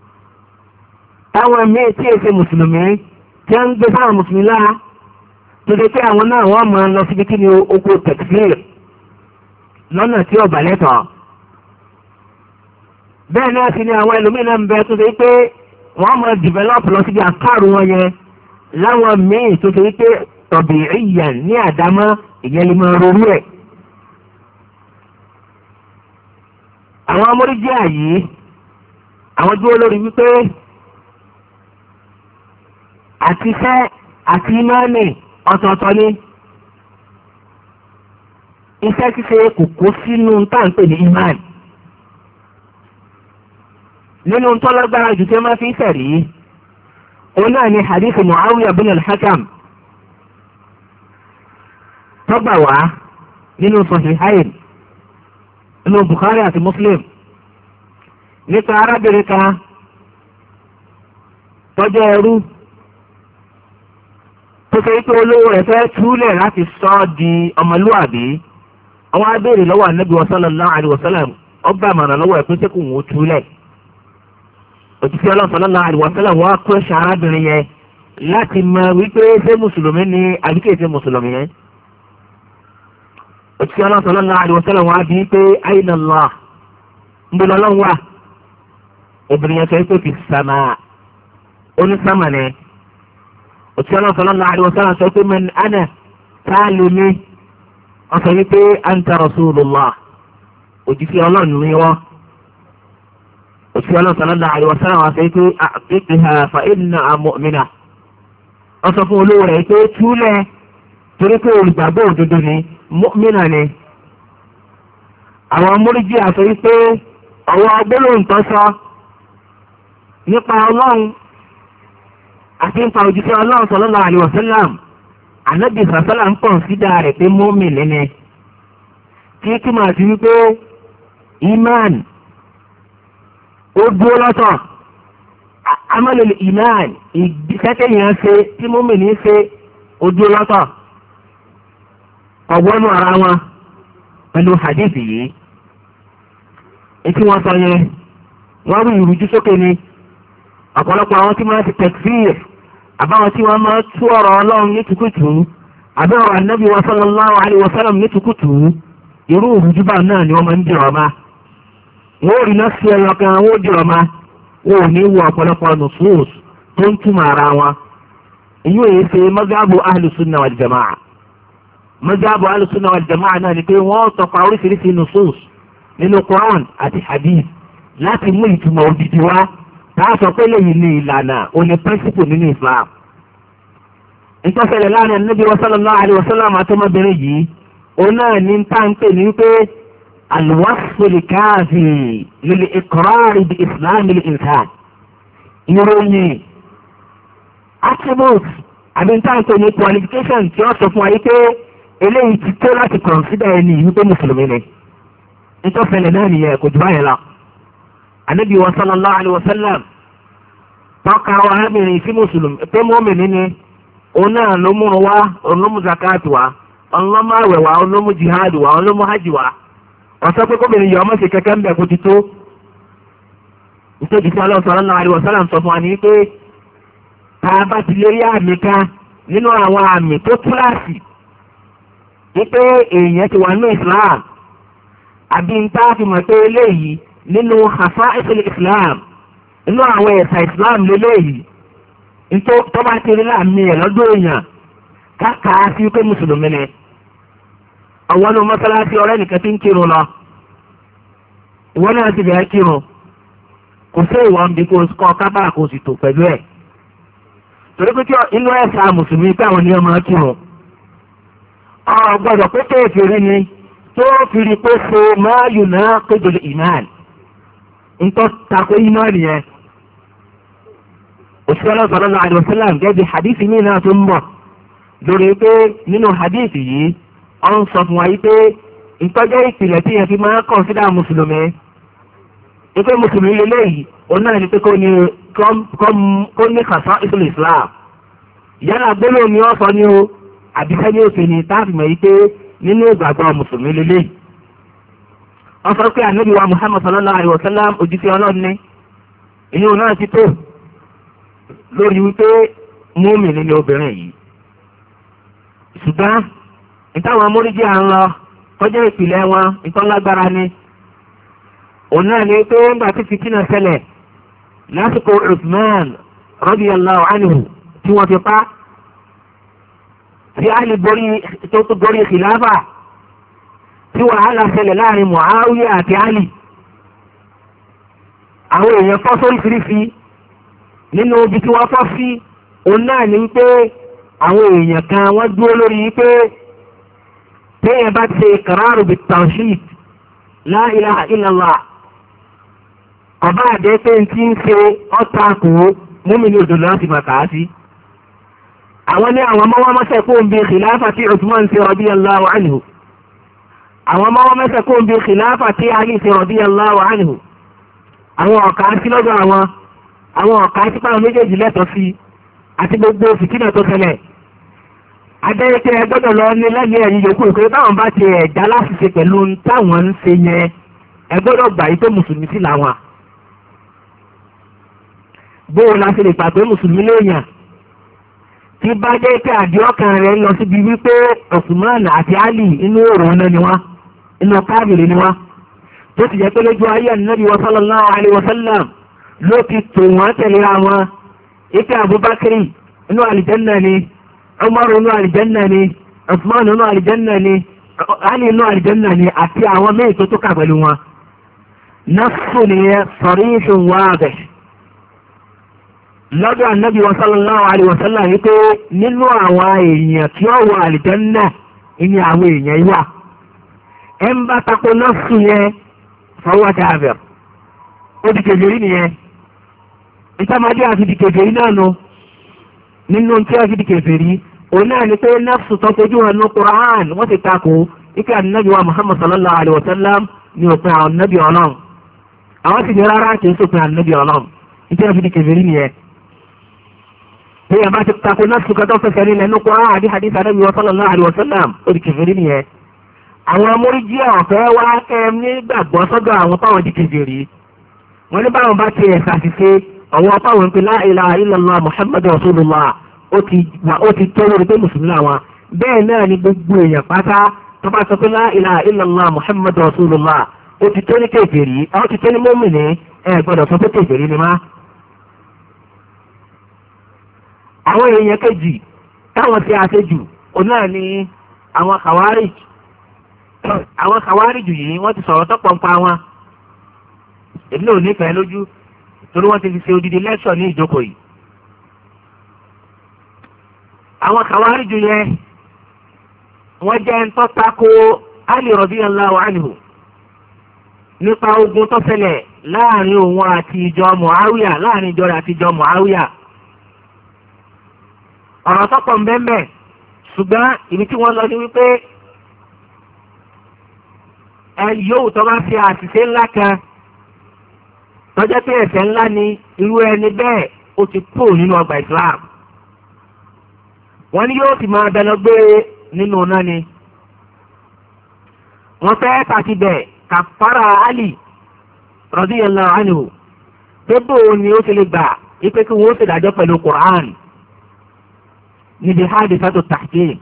táwọn míì tí èsè mùsùlùmí tí wọ́n ń gbé sáwọn mùsùlùmí lára tí tó ṣe pé àwọn náà wọ́n máa lọ síbi kí ni oko tẹ̀sílẹ̀ lọ́nà tí ọ̀bà lẹ́tọ̀ọ́. bẹ́ẹ̀ náà sì ni àwọn ẹlòmíràn ń bẹ tó ṣe pé wọ́n máa develop lọ síbi àkàrò wọn yẹn láwọn míì tó ṣe pé tọ̀bì ìyàn ní àdámọ́ ìyẹn lè máa ronú ẹ̀. àwọn amóríjẹ́ àyè àwọn dúró lórí wípé àtifẹ́ àti ìmánì ọ̀tọ̀ọ̀tọ̀ ni iṣẹ́ ṣíṣe kò kó sínú táǹpẹ̀ ní ìmánì. nínú tọ́lágbára jù tí wọ́n máa fi ń sẹ̀rí òun náà ni hadith Muawiya bin al-Hakam tọ́gbà wá nínú Sahihayn nínú Bukhari àti Muslim nípa arábìnrin kan tọ́jọ́ ẹrú tó ṣe pé olówó rẹ̀ fẹ́ túlẹ̀ láti sọ ọ́ di ọmọlúwàbí. àwọn abéèrè lọ́wọ́ Ànábì sallallahu alaihi wasallam ọgbà àmàrà lọ́wọ́ ẹ̀ pé ṣé kò wọ́n túlẹ̀. òjíṣẹ́ Ọlọ́run sallallahu alaihi wasallam wọ́n á kó ẹ̀ṣẹ̀ arábìnrin yẹn láti mọ wípé ṣé mùsùlùmí ni àbí kìí ṣe mùsùlùmí yẹn. òjíṣẹ́ Ọlọ́run sallallahu alaihi wasallam wọ́n á bí pé ayna Allah ń bọ̀ lọ́wọ́ wà. obìnrin yẹn sọ pé fi sàmà onísàmà ni. òtíọ́ náà sallallahu alaihi wasallam sọ pé man ana táàlù mi wọ́n sọ wípé anta rasulullah òjíṣẹ́ Ọlọ́run ni wọ́n. òtíọ́ náà sallallahu alaihi wasallam wọ́n sọ wípé a'tiqha fa innaha mu'minah. wọ́n sọ fún olówó rẹ̀ pé túlẹ̀ torí pé olùgbàgbọ́ òdodo ni mu'minah ni. àwọn múríjì àsọ wípé ọwọ́ gbólóhùn tó sọ nípa Ọlọ́run àti nípa òjíṣẹ́ Ọlọ́run sallallahu alaihi wasallam Ànábì sàṣálà ń pọ̀ sídà rẹ̀ pé mùmínì ni kí kí máa ti wípé iman ó dúró lọ́tọ̀ amalul iman ìgbésẹ́kẹ̀yìn ṣe tí mùmínì ṣe ó dúró lọ́tọ̀ ọ̀gbọ́nù ara wọn pẹ̀lú hadith yìí. ètí wọ́n sọ yẹn wọ́n rí ìrújú sókè ni ọ̀pọ̀lọpọ̀ àwọn tí wọ́n ti takfir àbáwọn tí wọ́n máa tú ọ̀rọ̀ Ọlọ́run ní tukutu àbí ọ̀rọ̀ Ànábì sallallahu alaihi wasallam ní tukutu irú ìrújúbà náà ni wọ́n máa ń dìrọ̀ ma. wọ́n ò rí náà sí ẹyọ kan wọ́n ó dìrọ̀ ma wọ́n ò ní wo ọ̀pọ̀lọpọ̀ nusus tó ń túmọ̀ ara wọn. èyí ò yẹ ṣe mazhabu ahlus sunnah wal jama'a. mazhabu ahlus sunnah wal jama'a náà ni pé wọ́n tọpa oríṣiríṣi nusus nínú Quran àti hadith láti mú ìtumọ̀ òdìdí wá táàsọ pé lẹ́yìn ní ìlànà òní pẹ́sìpù nínú Islam. ìtọ́sẹ̀lẹ̀ láàrin Ànábì sallallahu alaihi wasallam àtọmọbìnrin yìí òun náà ní táǹpẹ̀ ní wípé al-wasfu al-kafi lil-iqrar bi Islam al-insan. ìròyìn attributes àbí táǹpẹ̀ ní qualification tí ó sọ fún wa yìí pé eléyìí ti tó láti consider ẹni yìí wípé mùsùlùmí ni. ìtọ́sẹ̀lẹ̀ náà nìyẹn kò jù báyẹn lọ. Ànábì sallallahu alaihi wasallam tọ́ka arábìnrin sí mùsùlùmí pé mọ́mìnì ni òun náà ló múru wá òun ló mú zakat wá òun ló mú àwẹ̀ wá òun ló mú jihad wá òun ló mú hajj wá. wọ́n sọ pé kóbìnrin yìí ọmọ ṣe kẹ́kẹ́ ń bẹ̀ kó ti tó. ìtòjì sí Ọlọ́run sallallahu alaihi wasallam sọ fún wa ní pé tá a bá ti lè rí àmì kan nínú àwọn àmì tó túláàsì wípé èèyàn ti wà nínú Islam àbí ń tá a fi mọ̀ pé eléyìí nínú khasa'is Islam inú àwọn ẹ̀sà Islam lélẹ́yìí tó bá ti rí láàmì ẹ̀ lọ́dọ̀ èèyàn káàkiri sí pé mùsùlùmí ni. àwọn ọmọ mọ́sálásí ọ̀rẹ́ nìkan ti ń kírun lọ ìwọ náà ti bẹ̀rẹ̀ kírun kò sí ìwọ̀n bí kò kọ́ kábàá kò sì tò pẹ̀lú ẹ̀ torí pé inú ẹ̀sà mùsùlùmí pé àwọn ènìyàn máa kírun ọ̀rọ̀ gbọ́dọ̀ pé kéèfèrè ni tó fi rí pé so máa yù náà kéjọlé ìmáàlì ntọ́ tako ìmáàlì yẹn. òṣìṣẹ́ sallallahu alaihi wasallam gẹ́gẹ́ hadithi mi náà tó ń bọ̀ lórí pé nínú hadithi yìí ọ ń sọ fún wa yìí pé ìtọ́jọ́ ìpìlẹ̀ tí yẹn fi máa kọ̀nsídà mùsùlùmí ìpè mùsùlùmí lélẹ́yìí òun náà ni pé kó ní kàṣán ìsìlẹ̀ Islam yálà gbólóhùn ni ó sọ ní o àbíkẹ́ ní òfin ni táàfì mọ̀ yìí pé nínú ìgbàgbọ́ mùsùlùmí lélẹ́yìí. wọ́n sọ pé ànábì wa Muhammad sallallahu alaihi wasallam òjíṣẹ́ Ọlọ́run ní ìyẹn náà ti tó lórí wípé mùmínì ni obìnrin yìí. ṣùgbọ́n ìtàwọn amóríjì à ń lọ kọjá ìpìlẹ̀ wọn ìtọ́lágbára ni òun náà ní pé ńgbà tí fìtínà ṣẹlẹ̀ lásìkò Uthman radiyallahu anhu tí wọ́n fi pa tí Ali tó borí khilafa tí wàhálà ṣẹlẹ̀ láàrin Muawiya àti Ali àwọn èèyàn fọ́ sóríṣiríṣi nínú ibi tí wọ́n fọ́ sí òun náà ní wípé àwọn èèyàn kan wọ́n dúró lórí wípé téèyàn bá ṣe iqraru bit-tawhid la ilaha illallah ọba àdé pé n ti ń ṣe ọ́tàkù múmìnì òdòdó láti màkà á sí. àwọn ní àwọn ọmọ mọ́sẹ̀ kó ń bi khilafa tí Uthman ṣe radiyallahu anhu àwọn ọmọ mọ́sẹ̀ kó ń bi khilafa tí Ali ṣe radiyallahu anhu àwọn ọ̀kà sí lọ́dọ̀ àwọn ọ̀kà sí pàwọn méjèèjì lẹ́tọ̀ọ́ sí àti gbogbo fìtínà tó ṣẹlẹ̀. adẹ́yẹkẹ́ ẹ gbọ́dọ̀ lọ ní lẹ́yìn ẹ̀yìn yòókù ìpè táwọn bá ti ẹ̀dá láti ṣe pẹ̀lú táwọn ń ṣe yẹn ẹ gbọ́dọ̀ gbà yí pé mùsùlùmí sí làwọn. bóò la ṣe lè pàpé mùsùlùmí léèyàn tí bá jẹ́ pé àdìọ́kàn rẹ̀ lọ síbi wípé Usman àti Ali inú òòrùn náà ni wá inú káàbìrì ni wá tó ti jẹ́ pé lójú ayé Ànábì sallallahu alaihi wasallam ló ti tò wọ́n tẹ̀léra wọn ike Abubakar inú àlìjẹ́nà ni Umar inú àlìjẹ́nà ni Usman inú àlìjẹ́nà ni Ali inú àlìjẹ́nà ni àti àwọn méjì tó kà pẹ̀lú wọn. Nassu nìyẹn sarihun wadih lọ́dọ̀ Ànábì sallallahu alaihi wasallam yìí pé nínú àwọn èèyàn tí ó wọ àlìjẹ́nà ní àwọn èèyàn wà. ẹ ń bá tako Nassu yẹn fahuwa kafir ó di kèfèrí nìyẹn. ìtàmádé àti di kèfèrí náà nù nínú tí a fi di kèfèrí òun náà ni pé Nassu tó fojú hàn ní Qur'an wọ́n ti tako ike Ànábì wa Muhammad sallallahu alaihi wasallam ní òpin àwọn Ànábì Ọlọ́run àwọn sì ní rárá kì í sópin Ànábì Ọlọ́run ìtí a fi di kèfèrí nìyẹn. bí a bá ti tako Nassu kan tó fẹsẹ̀ nílẹ̀ ní Qur'an àdí hadith Ànábì wa sallallahu alaihi wasallam ó di kèfèrí nìyẹn. àwọn amóríjì ọ̀fẹ́ wá kẹ́ ní gbàgbọ́ sọ́dọ̀ àwọn táwọn di kèfèrí wọ́n ní báwọn bá ti ẹ̀sà ṣiṣẹ́ àwọn apáwọn ń pe la ilaha illallah Muhammadu rasulullah ó ti tó lórí pé mùsùlùmí làwọn bẹ́ẹ̀ náà ni gbogbo èèyàn pátá tó bá sọ pé la ilaha illallah Muhammadu rasulullah ó ti tó ní kèfèrí ó ti tó ní mùmínì ẹ gbọ́dọ̀ sọ pé kèfèrí ni má. àwọn èèyàn kejì táwọn ti àṣejù òun náà ni àwọn khawarij yìí wọ́n ti sọ̀rọ̀ tọ́pọ̀ ń pa wọn èmi ò nífẹ̀ẹ́ lójú torí wọ́n ti fi ṣe odidi lẹ́ṣọ̀ ní ìjókòó yìí. àwọn khawarij yẹn wọ́n jẹ́ ń tọ́ tako Ali radiyallahu anhu nípa ogun tó ṣẹlẹ̀ láàrin òun àti ìjọ Muawiya láàrin ìjọ rẹ̀ àti ìjọ Muawiya. ọ̀rọ̀ tọ́pọ̀ ń bẹ́ẹ̀ ṣùgbọ́n ibi tí wọ́n lọ ní wípé yóò tó bá fi àṣìṣe ńlá kan tọ́jọ́ pé ẹ̀ṣẹ̀ ńlá ni irú ẹni bẹ́ẹ̀ ó ti kú nínú ọgbà Islam. wọ́n ní yóò ti máa dáná gbé nínú náà ni. wọ́n fẹ́ kàtibẹ̀ kàfàrà Ali radiyallahu anhu pé bóun ni ó ti lè gbà ipe kí wọ́n ó ṣèdájọ́ pẹ̀lú Qur'an níbi hadithatu tahkim.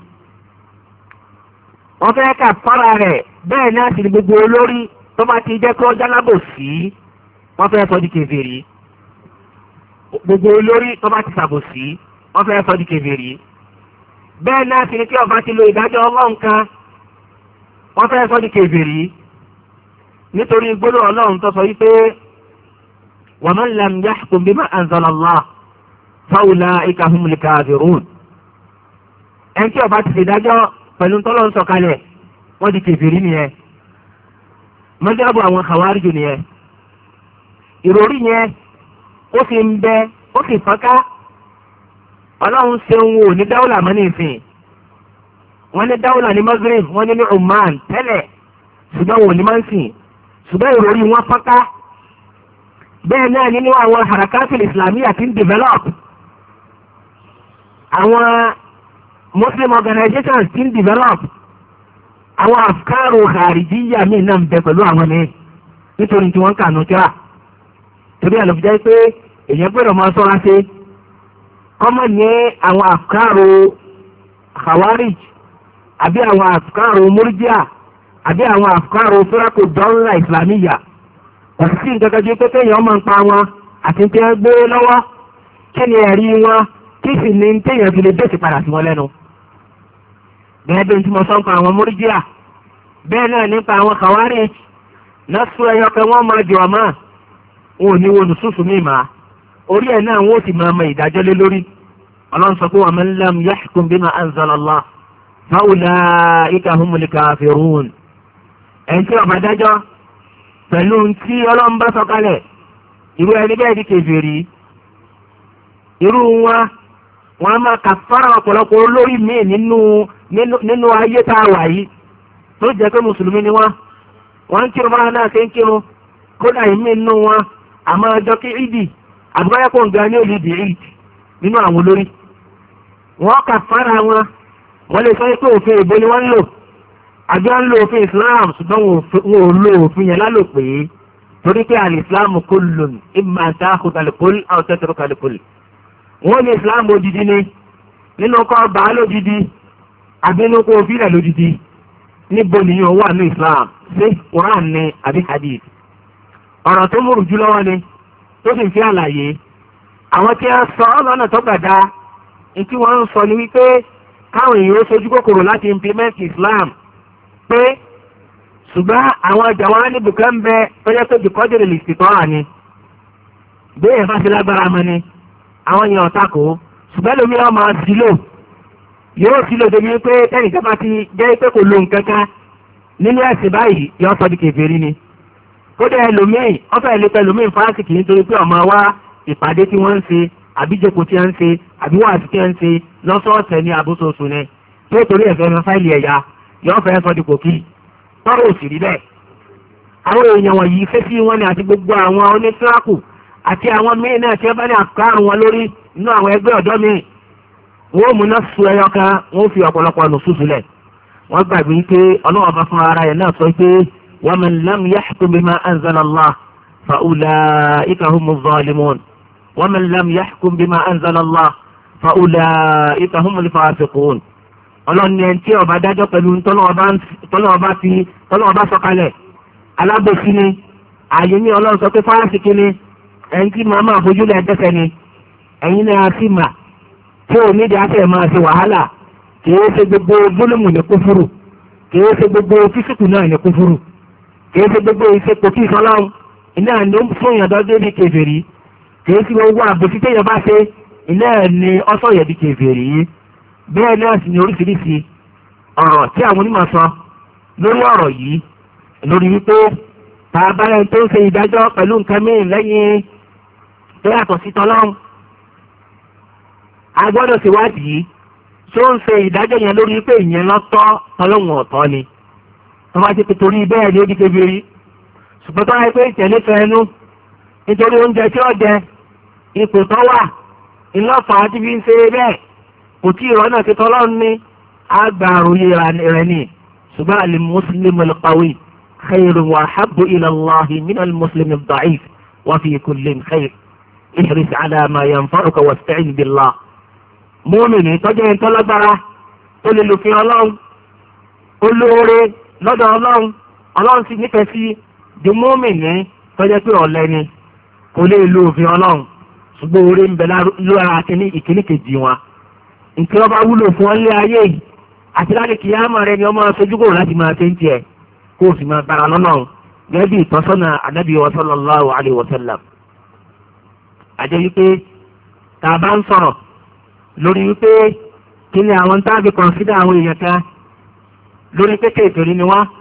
wọ́n fẹ́ kàfàrà rẹ̀ bẹ́ẹ̀ náà sì ni gbogbo olórí tó bá ti jẹ́ kí ọjà lábòsí wọ́n fẹ́ sọ di kèfèrí. gbogbo olórí tó bá ti ṣàbòsí wọ́n fẹ́ sọ di kèfèrí. bẹ́ẹ̀ náà sì ni kí ọba ti lo ìdájọ́ Ọlọ́run kan wọ́n fẹ́ sọ di kèfèrí. nítorí gbólóhùn Ọlọ́run tó sọ wípé wa man lam yahkum bima anzala Allah fa ulaika humul kafirun. ẹni tí ọba ti ṣèdájọ́ pẹ̀lú tọ́lọ́run sọ̀kalẹ̀ wọ́n di kèfèrí nìyẹn. mọ́jábọ̀ àwọn khawarij nìyẹn. ìròrí yẹn ó fi ń bẹ ó sì fọ́nká. ọlọ́run ṣe ń wò ní dáwùlà mọ́ ní ìsìn. wọ́n ní dáwùlà ní Maghrib wọ́n ní Oman tẹ́lẹ̀ ṣùgbọ́n wò ní máa ń sìn. ṣùgbọ́n ìròrí wọn fọ́nká. bẹ́ẹ̀ náà nínú àwọn harakatul islamiyya ti ń develop. àwọn Muslim organizations ti ń develop. àwọn afkaru kharijiyya míì náà ń bẹ pẹ̀lú àwọn míì nítorí tí wọ́n ń kànú kíra. torí àlọ́fíjá pé èèyàn gbọ́dọ̀ máa sọ́ra sí kọ́mọ̀ ní àwọn afkaru khawarij àbí àwọn àfikàrò múrídíà àbí àwọn àfikàrò fúrákò dọ́ńlà ìsìlámíyà kò sí nǹkan kan ju pé kéèyàn máa ń pa wọn àti tí wọ́n gbé lọ́wọ́ kí ni ẹ̀rí wọn kí sì ni téèyàn fi lè dé sí padà sí wọn lẹ́nu. bẹ́ẹ̀ bí n tí mo sọ ń pa àwọn múrídíà bẹ́ẹ̀ náà nípa àwọn kàwárí lọ́sùn ẹyọkẹ wọn máa jọ ọmọ wọn ò ní wo nùsùsù mí mà orí ẹ̀ náà wọn ò sì máa mọ ìdájọ́ lé lórí. ọlọ́run sọ pé wa man lam yahkum bima anzala Allah fa ulaika humul kafirun. ẹni tí ó bá dájọ́ pẹ̀lú tí ọlọ́run bá sọ kalẹ̀ irú ẹni bẹ́ẹ̀ di kèfèrí. irú wọn máa kàfàrà ọ̀pọ̀lọpọ̀ olórí míì nínú ayé tá a wà yìí tó jẹ́ pé mùsùlùmí ni wọ́n ń kírun báwọn náà ṣe ń kírun kódà ìmí nínú wọn àmọ́ ọjọ́ kí ìdì àbúráyàpọ̀ nǹkan ní olùdí ìdì nínú àwọn olórí. wọ́n kàfàrà wọ́n lè sọ pé òfin ìbò ni wọ́n ń lò àjọ ń lo òfin Islam ṣùgbọ́n wọn ò lo òfin yẹn lálò pé torí pé al-Islam kullun imma an ta'khudha al-kull aw tatruka al-kull. wọ́n ní Islam odidi ni nínú kọ́ bá lódidi àbí nínú kó òfin rẹ̀ lódidi níbo nìyẹn wà ní Islam ṣé Quran ni àbí hadith. ọ̀rọ̀ tó múrù jù lọ́wọ́ ni tó sì ń fi àlàyé àwọn tí wọ́n sọ lọ́nà tó gbàdá tí wọ́n ń sọ ni wípé káwọn èèyàn sojú kòkòrò láti implement Islam pé ṣùgbọ́n àwọn ọjà wọn ní bùkẹ́ ń bẹ tó yẹ pé bìkọ́jọ́ lè sì tọ́ra ni bẹ́ẹ̀ bá ti lágbára mọ́ ni àwọn èèyàn ọ̀tá kò ṣùgbọ́n lómi wọn máa sílò yóò sílò débi pé tẹ́nìkan bá ti jẹ́ pé kò lo nǹkan kan nínú ẹ̀sìn báyìí yóò sọ di kèfèrí ni. kódà ẹlòmíì ọ̀fẹ́ ìlú ẹlòmíì fásitì nítorí pé ọmọ wa ìpàdé tí wọ́n ń ṣe àbíjẹkù tí wọ́n ń ṣe àbíwáàsí tí wọ́n ń ṣe lọ́sọ̀ọ̀sẹ̀ ní àbúṣoṣù ni tó torí ẹ̀fẹ́ mi fáìlì ẹ̀yà yóò fẹ́ sọ di kòkí tọ́rọ òsì rí bẹ́ẹ̀. àwọn èèyàn wọ̀nyí fẹ́ sí wọn ni àti gbogbo àwọn onítíráàkù àti àwọn míì náà tí wọ́n bá ní àkàrùn wọn lórí inú àwọn ẹgbẹ́ ọ̀dọ́ míì wọ́n múná su ẹyọ kan wọ́n fi ọ̀pọ̀lọpọ̀ nù sùsù lẹ̀. wọ́n gbàgbé pé ọlọ́wọ́ bá fún ara yẹn náà sọ pé wa man lam yahkum bima anzala Allah fa ulaika humuz zalimun wa man lam yahkum bima anzala Allah fa ulaika humul fasiqun. ọlọ́ni ẹni tí ó bá dájọ́ pẹ̀lú tọ́lọ́wọ́ bá sọ̀kalẹ̀ alábòsí ni ààyè ní ọlọ́run sọ pé fásitì ni ẹni tí màá máa fojú lẹ̀ dẹ́sẹ̀ ni ẹ̀yin náà sì mà tí ò nídìí afẹ́ máa ṣe wàhálà kìí ṣe gbogbo gbólómù ní kúfúrù kìí ṣe gbogbo físíkù náà ní kúfúrù kìí ṣe gbogbo ìṣepò kí ìsọlọ́run iná ní ó fún ìyàndọ́ débi kèfèrí kìí ṣe gbogbo àbòsí téèyàn bá ṣe iná ní ọ́sọ̀yẹ̀ di kèfèrí bẹ́ẹ̀ náà sì ní oríṣiríṣi ọ̀rọ̀ tí àwọn onímọ̀ sọ lórí ọ̀rọ̀ yìí lórí wípé tá a bá rẹ̀ tó ń ṣe ìdájọ́ pẹ̀lú nǹkan mìíràn lẹ́yìn tó yàtọ̀ sí tọ́lọ́run a gbọ́dọ̀ ṣèwádìí tó ń ṣe ìdájọ́ yẹn lórí pé ìyẹn lọ́tọ̀ tọ́lọ́run ọ̀tọ̀ ni tó bá ti pè torí bẹ́ẹ̀ ni ó di kébìrì ṣùgbọ́n tó wáyé pé ìtẹ̀lé fẹ́ẹ́nu nítorí oúnjẹ tí ó jẹ ipò tó wà ìlọ́fàá ti fi ń ṣe bẹ́ẹ̀ kò tí ìrọ̀ náà ti tọ́lọ́run ní àgbà àròyé rẹ̀ ni ṣùgbọ́n al-muslimu al-qawi khayrun wa ahabbu ila Allahi min al-muslimi ad-da'if wa fi kullin khayr ihris ala ma yanfa'uka wasta'in billah. mùmínì tọ́jú ẹni tọ́lágbára tó lè lòfin ọlọ́run olóore lọ́dọ̀ ọlọ́run sì nífẹ̀ẹ́ sí di mùmínì tọ́jú pé ọ̀lẹ ni kò lè lo òfin ọlọ́run ṣùgbọ́n oore ń bẹ lára ìkíní kejì wọn. nǹkan ọba wúlò fún ọ lé ayé yìí àti láti kìyàmọ̀ rẹ ni ọmọ sojúkò láti máa ṣe ń tiẹ̀ kó o sì máa gbára lọ́nà gẹ́gẹ́ bí ìtọ́sọ́nà ànábì sallallahu alaihi wasallam. àjẹ́ wípé tá a bá ń sọ̀rọ̀ lórí wípé kí ni àwọn táàbì kọ̀ǹsídà àwọn èèyàn kan lórí pé kéètòrí ni wọ́n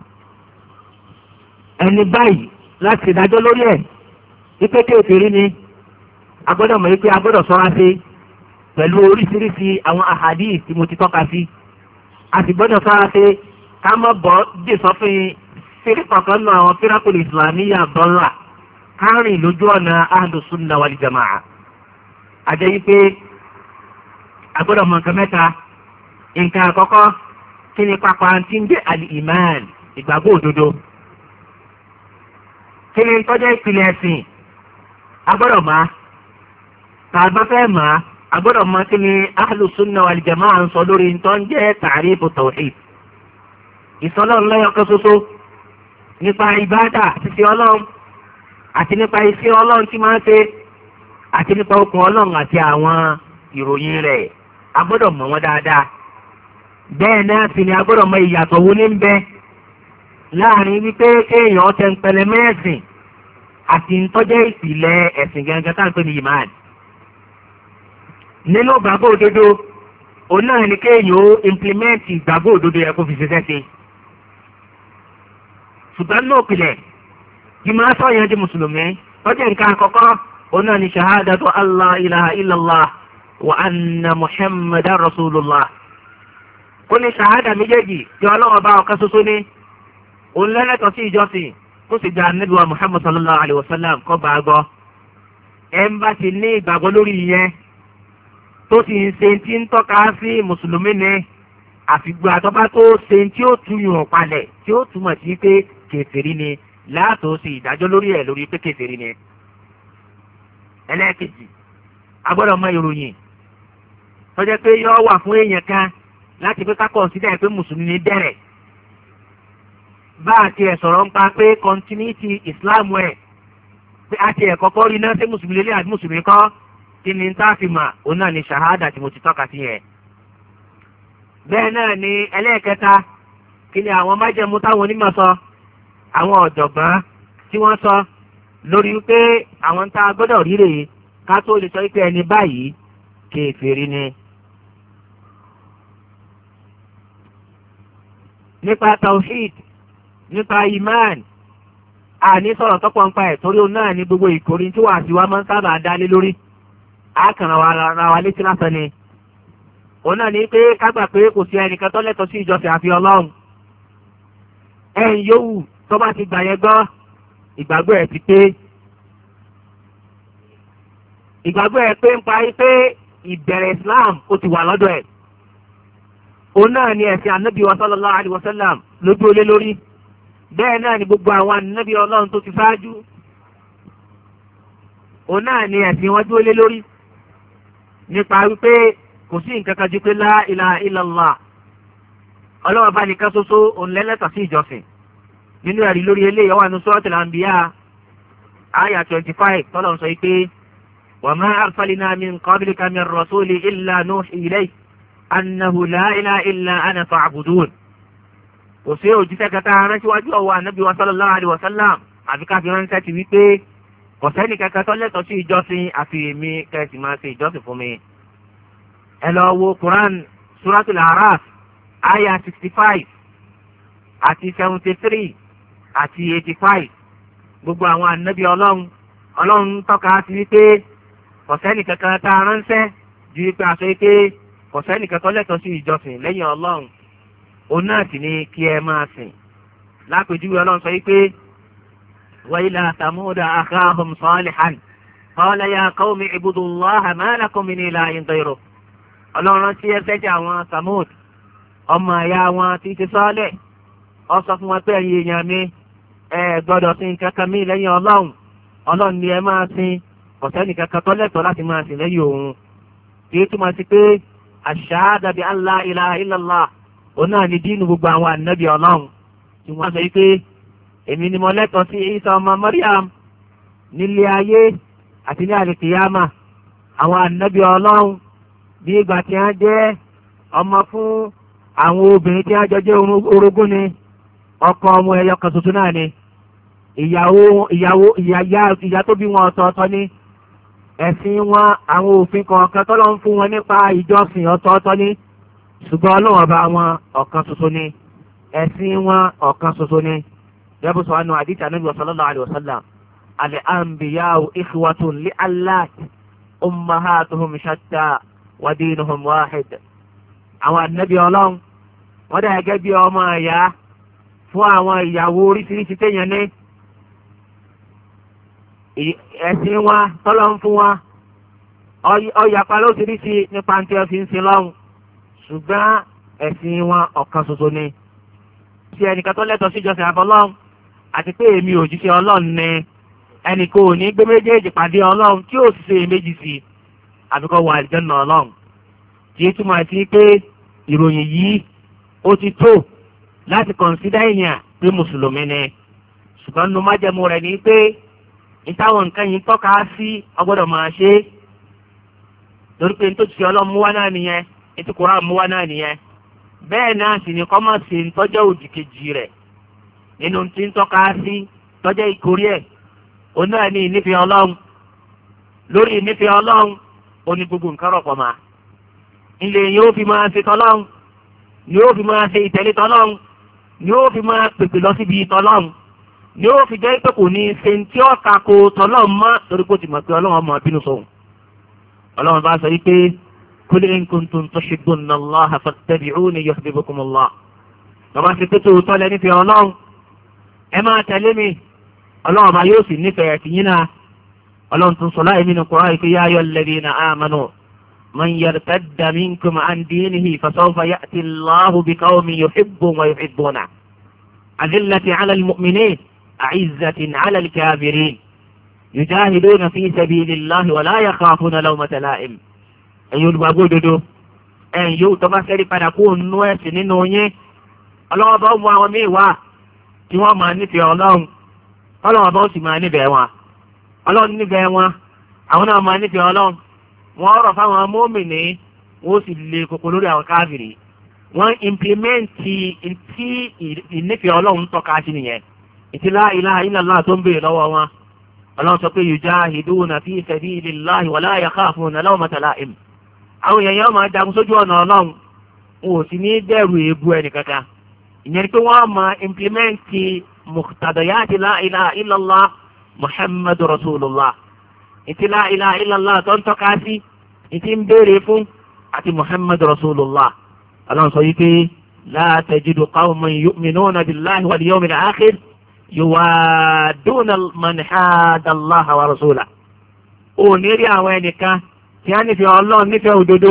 ẹni báyìí láti ìdájọ́ lórí ẹ̀ wípé kéètòrí ni agbọ́dọ̀ mọ̀ wípé agbọ́dọ̀ sọ́ra sí pẹ̀lú oríṣiríṣi àwọn ahadith tí mo ti tọ́ka sí a sì gbọ́dọ̀ sọ́ra sí ká mọ́ bọ́ dé sọ́fin fíríkọ̀ kan nù àwọn fírákùlù islamiyya dọ́là kárìn lójú ọ̀nà ahlus sunnah wal jama'a àjẹ́ wípé agbọ́dọ̀ mọ̀ nǹkan mẹ́ta. nǹkan àkọ́kọ́ kí ni pápá tí ń jẹ́ al-iman ìgbàgbọ́ òdodo kí ni tọ́jọ́ ìpìlẹ̀ ẹ̀sìn agbọ́dọ̀ máa tá a bá fẹ́ máa agbọ́dọ̀ mọ̀ kí ni ahlu sunna wal jamaa ń sọ lórí tó ń jẹ́ ta'rifu tawhid. ìsọlọ́run lẹ́yọ̀ kan ṣoṣo nípa ìbádà títí ọlọ́run àti nípa iṣẹ́ ọlọ́run tí máa ń ṣe àti nípa okùn ọlọ́run àti àwọn ìròyìn rẹ̀ agbọ́dọ̀ mọ̀ wọ́n dáadáa. bẹ́ẹ̀ náà sì ni agbọ́dọ̀ mọ̀ ìyàtọ̀ wo ní ń bẹ láàrin wípé kéèyàn tẹ̀ ń pẹlẹ mẹ́ẹ̀sìn àti ntọ́jẹ́ ìpìlẹ̀ ẹ̀sìn gangan tá à ń pè ní ìmáàdì. nínú ìgbàgbọ́ òdodo òun náà ni kéèyàn ó implimẹ́ǹtì ìgbàgbọ́ òdodo yẹ kó fi ṣiṣẹ́ ṣe. ṣùgbọ́n náà pilẹ̀ kí máa sọ yẹn di mùsùlùmí tọ́jẹ́ nǹkan àkọ́kọ́ òun náà ni shahadatu allah ilaha illallah wa anna muhammadan rasulullah. kó ní shahada méjèèjì tí ọlọ́wọ́ bá ọ̀kan ṣoṣo ní òun lẹ́lẹ́tọ̀ sí ìjọsìn kó sì gba Ànábì wa Muhammad sallallahu alayhi wa sallam kọ́ bá a gbọ́. ẹ ń bá ti ní ìgbàgbọ́ lórí ìyẹn tó sì ń ṣe tí ń tọ́ka sí mùsùlùmí ni àfìgbà àtọ́bá tó ṣe tí ó túyùn palẹ̀ tí ó túmọ̀ sí pé kèfèrí ni láàtò sí ìdájọ́ lórí ẹ̀ lórí pé kèfèrí ni. ẹlẹ́ẹ̀kejì agbọ́dọ̀ mọ ìròyìn tó jẹ́ pé yọ wà fún èèyàn kan láti pé ká consider pé mùsùlùmí ni bẹ̀rẹ̀. bá a ti ẹ̀ sọ̀rọ̀ ń pa pé continuity Islam ẹ̀ pé a ti ẹ̀ kọ́kọ́ rí náà ṣé mùsùlùmí lélẹ̀ àti mùsùlùmí kọ́ kí ni tá a fi mà òun náà ni ṣahada tí mo ti tọ́ka sí yẹn. bẹ́ẹ̀ náà ni ẹlẹ́ẹ̀kẹta kí ni àwọn májẹ̀mú táwọn onímọ̀ sọ àwọn ọ̀jọ̀gbọ́n tí wọ́n sọ lórí pé àwọn tá a gbọ́dọ̀ rí rèé ká tó lè sọ pé ẹni báyìí kèfèrí ni. nípa tawhid nípa iman àní sọ̀rọ̀ tọ́pọ̀ ń pa ẹ̀ torí òun náà ní gbogbo ìkórin tí wàá sí wa máa ń sábà dá lé lórí á kàn ra wa létí lásán ni. òun náà ní pé ká gbà pé kò sí ẹnìkan tó lẹ́tọ̀ọ́ sí ìjọsìn àfi Ọlọ́run. ẹ̀yin yòówù tó bá ti gbà yẹn gbọ́ ìgbàgbọ́ ẹ̀ ti pé. ìgbàgbọ́ ẹ̀ pé ń parí pé ìbẹ̀rẹ̀ Islam ó ti wà lọ́dọ̀ ẹ̀. òun náà ní ẹ̀sìn Ànábì wa sallallahu alaihi wa sallam lójú olé lórí. bẹ́ẹ̀ náà ni gbogbo àwọn ànábì Ọlọ́run tó ti ṣáájú òun náà ni ẹ̀sìn wọn dúró lé lórí nípa wípé kò sí nǹkan kan ju pé la ilaha illallah Ọlọ́run bá nìkan ṣoṣo òun lẹ́lẹ́tọ̀ sí ìjọsìn. nínú ẹ̀rí lórí eléyìí wà ní Suratul Anbiya àyà 25 tọ́lọ̀ sọ pé wa ma arsalna min qablika min rasuli illa nuhi ilayhi annahu la ilaha illa ana fa'budun. kò sí òjíṣẹ́ kẹta ránṣíwájú ọwọ́ ànábì wa sallallahu alaihi wa sallam àfi ká fi ránṣẹ́ ti wípé kò sẹ́ni kẹkẹ tó lẹ́tọ̀ọ́ sí ìjọsìn àfi èmi kẹsì máa ṣe ìjọsìn fún mi. ẹ lọ wo Quran Suratul Araf aya 65 àti 73 àti 85 gbogbo àwọn ànábì Ọlọ́run tọ́ka sí wípé kò sẹ́ni kẹkẹ tá ránṣẹ́ ju wípé aṣọ wípé kò sẹ́ni kẹkẹ lẹ́tọ̀ọ́ sí ìjọsìn lẹ́yìn Ọlọ́run òun náà sì ni kí ẹ máa sìn. lápèjúwe Ọlọ́run sọ wípé wa ila Samuda akhahum Salihan qala ya qawmi ibudullaha ma lakum min ilahin ghayruh. Ọlọ́run rántí ẹsẹ̀ tí àwọn Samud ọmọ ẹ̀yà wọn ti ṣe Sálíhù ó sọ fún wọn pé ẹ̀yin èèyàn mi ẹ gbọ́dọ̀ sìn kankan mí lẹ́yìn Ọlọ́run ni ẹ máa sìn kò sẹ́ni kankan tó lẹ́tọ̀ọ́ láti máa sìn lẹ́yìn òun. kì í túmọ̀ sí pé ash-shahada bi an la ilaha illallah òun náà ni dínú gbogbo àwọn ànábì Ọlọ́run tí wọ́n sọ pé èmi ni mo lẹ́tọ̀ọ́ sí Ìsá ọmọ Maryam nílé ayé àti ní àlìkìyámà. àwọn ànábì Ọlọ́run bí ìgbà tí wọ́n jẹ́ ọmọ fún àwọn obìnrin tí wọ́n jọ jẹ́ orogún ni ọkọ ọmọ ẹyọ kan tuntun náà ni ìyá tó bí wọn ọ̀tọ̀ọ̀tọ̀ ni ẹ̀sìn wọn àwọn òfin kọ̀ọ̀kan tọ́lọ́ ń fún wọn nípa ìjọsìn ọ̀tọ̀ọ̀tọ̀ ni ṣùgbọ́n Ọlọ́run ọba wọn ọ̀kan ṣoṣo ni ẹ̀sìn wọn ọ̀kan ṣoṣo ni. yẹ́bù sọ wánú àdìtì Ànábì sallallahu alaihi wasallam al-anbiya'u ikhwatun li'allat ummahatuhum shatta wa dinuhum wahid. àwọn ànábì Ọlọ́run wọ́n dà gẹ́gẹ́ bí ọmọ ẹ̀yà fún àwọn ìyàwó oríṣiríṣi téèyàn ní. ẹ̀sìn wọn tọ́lọ́ ń fún wọn ọ̀yàpá lóṣìṣì nípa tí wọ́n fi ń sin lọ́hùn ṣùgbọ́n ẹ̀sìn wọn ọ̀kan ṣoṣo ni. tí ẹnìkan tó lẹ́tọ̀ọ́ sí ìjọsìn àfọlọ́hùn àti pé èmi òjíṣẹ́ Ọlọ́run ni ẹnì kò ní gbé méjèèjì pàdé Ọlọ́run tí ò sì ṣe méjì sí i. àbíkọ́ wọ àlùjánnà ọlọ́run tí ó túmọ̀ sí pé ìròyìn yìí ó ti tó láti kọ̀nsídà èèyàn pé mùsùlùmí ni ṣùgbọ́n nu májẹ̀mú rẹ̀ ní pé ìtàwọn nǹkan yìí tọ́ka sí ọgbọ́dọ̀ máa ṣe é lórí pé nítorí tí ọlọ́run mú wá náà nìyẹn ètò Kùránì mú wá náà nìyẹn bẹ́ẹ̀ náà sì ni kọ́ máa ṣe ń tọ́jọ́ òdì kejì rẹ̀ nínú tí ń tọ́ka sí tọ́jọ́ ìkórè ẹ̀ òun náà ní ìnífẹ̀ẹ́ ọlọ́run lórí ìnífẹ̀ẹ́ ọlọ́run ó ní gbogbo nǹkan rọ̀pọ̀ máa ilé yóò fi máa ṣe tọ́lọ́run yóò fi máa ṣe ìtẹ̀lé tọ́lọ́run yóò fi máa pèpè lọ síbi tọ́lọ́run yóò fi jẹ́ pé kò ní ṣe tí ó tako tọ́lọ́run mọ́ torí kó ti mọ̀ pé ọlọ́run ọmọ bínú sóhun ọlọ́run bá sọ wípé qul in kuntum tuhibbuna Allaha fattabi'uni yuhbibkumu Allah bàbá ṣe pé tòótọ́ lẹ nífẹ̀ẹ́ ọlọ́run ẹ máa tẹ̀lé mi ọlọ́run bá yóò sì nífẹ̀ẹ́ tìyín náà ọlọ́run tún sọ láì nínú Kùránì pé ya ayyuhal ladhina amanu man yartadda minkum an dinihi fasawfa ya'ti Allahu biqawmin yuhibbuhum wa yuhibbunahu adillatin 'ala al-mu'minin a'izzatin 'ala al-kafirin yujahiduna fi sabilillahi wa la yakhafuna lawmata la'im ẹ̀yin olùgbàgbọ́ òdodo ẹ̀yin yóò tọ́ bá sẹ́rí padà kó nú ẹ̀sìn nínú yín ọlọ́wọ́ bá mú àwọn míì wá tí wọ́n máa nífẹ̀ẹ́ ọlọ́run ọlọ́wọ́ bá sì máa nífẹ̀ẹ́ wọn ọlọ́run nífẹ̀ẹ́ wọn àwọn náà máa nífẹ̀ẹ́ ọlọ́run wọ́n rọ̀ fáwọn mùmínì wọ́n sì lè koko lórí àwọn káfìrí wọ́n implimenti tí ìnífẹ̀ẹ́ ọlọ́run tọ́ka sí nìyẹn ìtì la ilaha illallah tó ń béèrè lọ́wọ́ wọn ọlọ́run sọ pé yujahiduna fi sabilillahi wa la yakhafuna lawmata la'im àwọn èèyàn yóò máa jagun sójú ọ̀nà ọlọ́run wọn ò sì ní bẹ̀rù èébú ẹnì kankan ìyẹn ni pé wọ́n máa implimenti muqtadayati la ilaha illallah muhammadu rasulullah ìtì la ilaha illallah tó ń tọ́ka sí ìtì ń béèrè fún àti muhammadu rasulullah ọlọ́run sọ yìí pé la tajidu qawman yu'minuna billahi wal yawmil akhir yuwaduna man hada allaha wa rasulahu ò ní rí àwọn ẹnìkan tí a nífẹ̀ẹ́ ọlọ́run nífẹ̀ẹ́ òdodo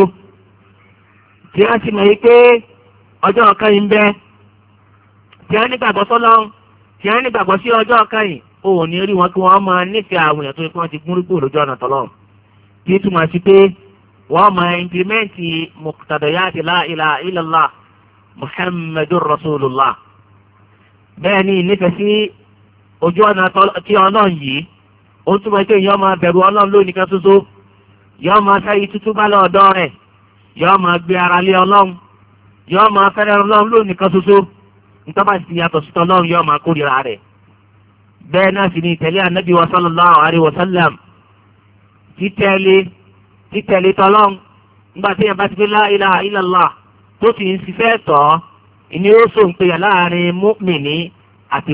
tí a sì mọ̀ yí pé ọjọ́ ọ̀kan yìí ń bẹ tí a nígbàgbọ́ sọ́lọ́run tí a nígbàgbọ́ sí ọjọ́ ọ̀kan yìí ò ní rí wọn kí wọ́n máa nífẹ̀ẹ́ àwọn èèyàn tó yẹ kí wọ́n ti gún rúgbò lójú ọ̀nà tọ́lọ́run kí túmọ̀ sí pé wọ́n máa implimenti muqtadayati la ilaha illallah muhammadur rasulullah bẹ́ẹ̀ ni nífẹ̀ẹ́ sí ojú ọ̀nà tí ọlọ́run yìí ó túmọ̀ pé èèyàn máa bẹ̀rù ọlọ́run lónìí kan ṣoṣo yóò máa sáyé tútú bá lọ́ọ̀dọ́ rẹ̀ yóò máa gbé ara lé ọlọ́run yóò máa fẹ́rẹ̀ ọlọ́run lónìí kan ṣoṣo nítorí àti yàtọ̀ sí tọ́lọ́run yóò máa kórìíra rẹ̀ bẹ́ẹ̀ náà sì ni ìtẹ̀lé ànábì wa sallallahu alaihi wa sallam títẹ̀lé tọ́lọ́run nígbà tí yẹn bá ti fi la ilaha illallah tó sì ń ṣiṣẹ́ tọ́ ìní ó sọ ìpéyà láàrin mùmìnì àti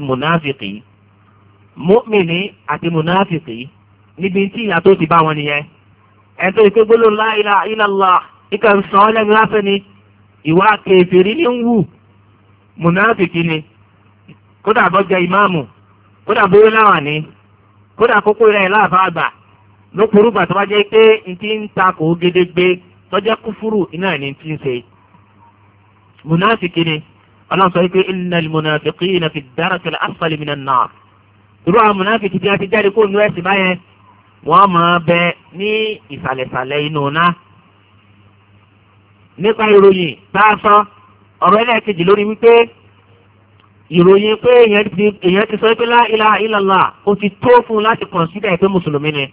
mùnáfìkì níbi tí ìyà tó ti bá wọn nìyẹn ẹ̀tọ́ ìpé gbólóhùn la ilaha illallah ìkà ń sọ lẹ́nu láfẹ́ ni ìwà kèfèrí ní ń wù mùnáfìkì ni kódà bọ́ jẹ ìmáàmù kódà bóyá láwà ní kódà kókó rẹ̀ láàfà àgbà ló porúgbà tó bá jẹ́ pé n ti ń ta kò gédégbé tọ́jẹ́ kúfúrù iná ní ti ń ṣe mùnáfìkì ni ọlọ́run sọ pé innal munafiqina fi ad-daraki al-asfali minan nar irú àwọn mùnáfìkì tí a ti jáde kó nú ẹ̀sìn báyẹn wọ́n máa bẹ ní ìsàlẹ̀sàlẹ̀ inú náà nípa ìròyìn tá a sọ ọ̀rọ̀ ẹlẹ́ẹ̀kejì lórí wípé ìròyìn pé èèyàn ti sọ pé la ilaha illallah ó ti tó fún láti kọ̀nsídà pé mùsùlùmí ni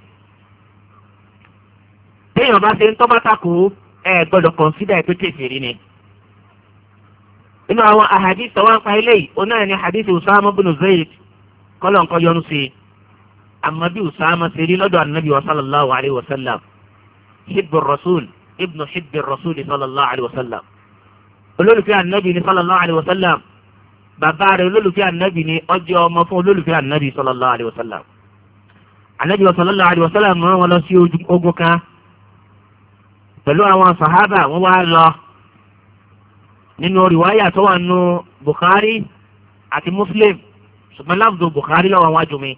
téèyàn bá ṣe ń tọ́ba takò ẹ gbọ́dọ̀ kọ̀nsídà pé kèfèrí ni inú àwọn ahadith tó wá ń pa ilé yìí ó náà ní hadith Usama bin Zayd kọ́lọ̀ nǹkan yọnu sí i àmọ́ bí Usama ṣe rí lọ́dọ̀ ànábì wa sallallahu alayhi wa sallam hibbur rasul ibnu hibbir rasul sallallahu alayhi wa sallam olólùfẹ́ ànábì ni sallallahu alayhi wa sallam bàbá rẹ̀ olólùfẹ́ ànábì ni ọjọ́ ọmọ fún olólùfẹ́ ànábì sallallahu alayhi wa sallam ànábì wa sallallahu alayhi wa sallam mọ́ wọn lọ sí ogun kan pẹ̀lú àwọn sàhábà wọ́n wá lọ nínú rìwáyà tó wà nù Bukhari àti Muslim ṣùgbọ́n láwùjọ Bukhari lọ́wọ́ wájú mi.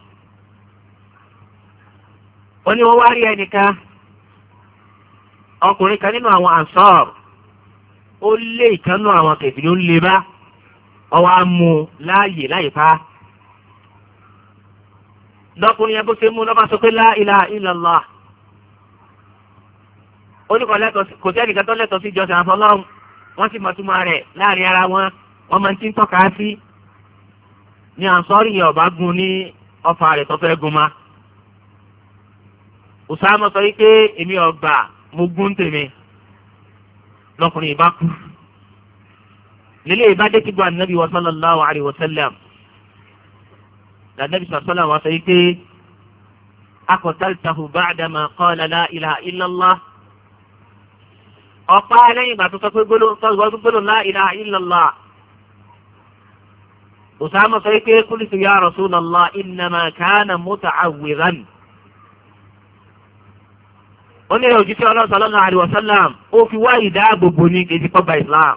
wọ́n ní wọ́n wá rí ẹnìkan ọkùnrin kan nínú àwọn Ansar ó lé ìkànnù àwọn kẹfìrí ó lé bá ọwọ́ á mú láàyè pa. lọ́kùnrin yẹn bó ṣe mú lọ́ba sọ pé la ilaha illallah ó ní kò sẹ́nìkan tó lẹ́tọ̀ọ́ sí ìjọsìn àfọlọ́run wọ́n sì mọ̀ túmọ̀ rẹ̀ láàrin ara wọn wọ́n máa ti ń tọ́ka sí ní ànsọ́rì yẹn ọ̀bá gun ní ọfà rẹ̀ tó fẹ́ gun ma. Usama sọ wípé èmi ọgbà mo gún tèmi lọkùnrin ìbá kú lílé ìbá dé ti gbọ́ ànábì wa sallallahu alayhi wa sallam lànàbì sallallahu wa sọ wípé aqtaltahu ba'dama qala la ilaha illallah ọ̀pá lẹ́yìn ìgbà tó sọ pé gbólóhùn la ilaha illallah. Usama sọ wípé qultu ya rasulallah innama kana muta'awwidhan. ó ní òjíṣẹ́ Ọlọ́run sallallahu alaihi wasallam ó fi wá ìdáàbòbò ní kejì kọ́ba islam.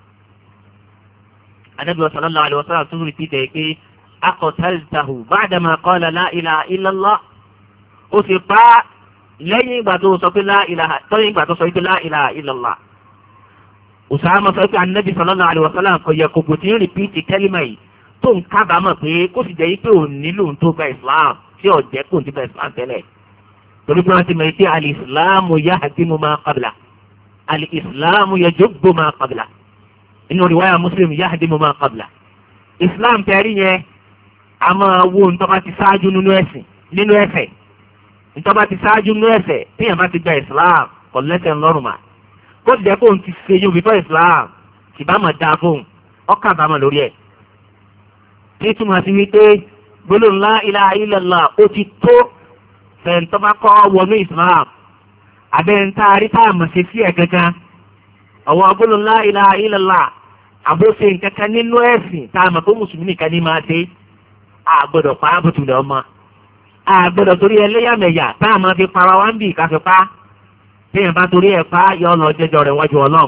Ànábì sallallahu alaihi wasallam tún rí pété pé aqtaltahu ba'dama qala la ilaha illallah. ó sì pa lẹ́yìn ìgbà tó sọ pé la ilaha illallah. Usama sọ pé Ànábì sallallahu alaihi wasallam kò yẹ kó bò tí ń rìpíìtì kẹ́límà yìí tó ń kábàámọ̀ pé kó sì jẹ́ pé òun nílò tó gba islam tí ò jẹ́ kó ń ti gba islam tẹ́lẹ̀. torí pé wọ́n ti mọ̀ pé alìsìláàmù yahdimu ma qabla alìsìláàmù yajubbu ma qabla inú riwaya Muslim yahdimu ma qabla. islam tẹ̀rí yẹn a máa wo ntọ́ba ti ṣáájú nínú ẹ̀ṣẹ̀ ntọ́ba ti ṣáájú nínú ẹ̀ṣẹ̀ tíyẹn bá ti gba islam kò lẹ́sẹ̀ ńlọ́rùn mà kó ti jẹ́ kó ń ti ṣe yóò bífọ́ islam kì bá máa dáa fóun ọkà bá máa lórí ẹ̀. tí túmọ̀ sí wípé gbólóhùn la ilaha illallah ó ti tó fẹ̀ǹtọ́ bá kọ́ wọnú islam abẹ́ntá àríkàmọ̀ ṣe sí ẹ̀ gangan ọ̀wọ́ gbólóhùn la ilaha illallah àbóṣe nǹkankan nínú ẹ̀sìn tá a mọ̀ pé mùsùlùmí nìkan ní máa ṣe àgbọ̀dọ̀ pa àbùtùlẹ̀ ọmọ àgbọ̀dọ̀ torí ẹlẹ́yàmẹ̀yà tá a máa fi para wá ń bì ká fi pa téèyàn bá torí ẹ̀ pa yọ ọ̀nà jẹjọ rẹ̀ wájú ọlọ́run.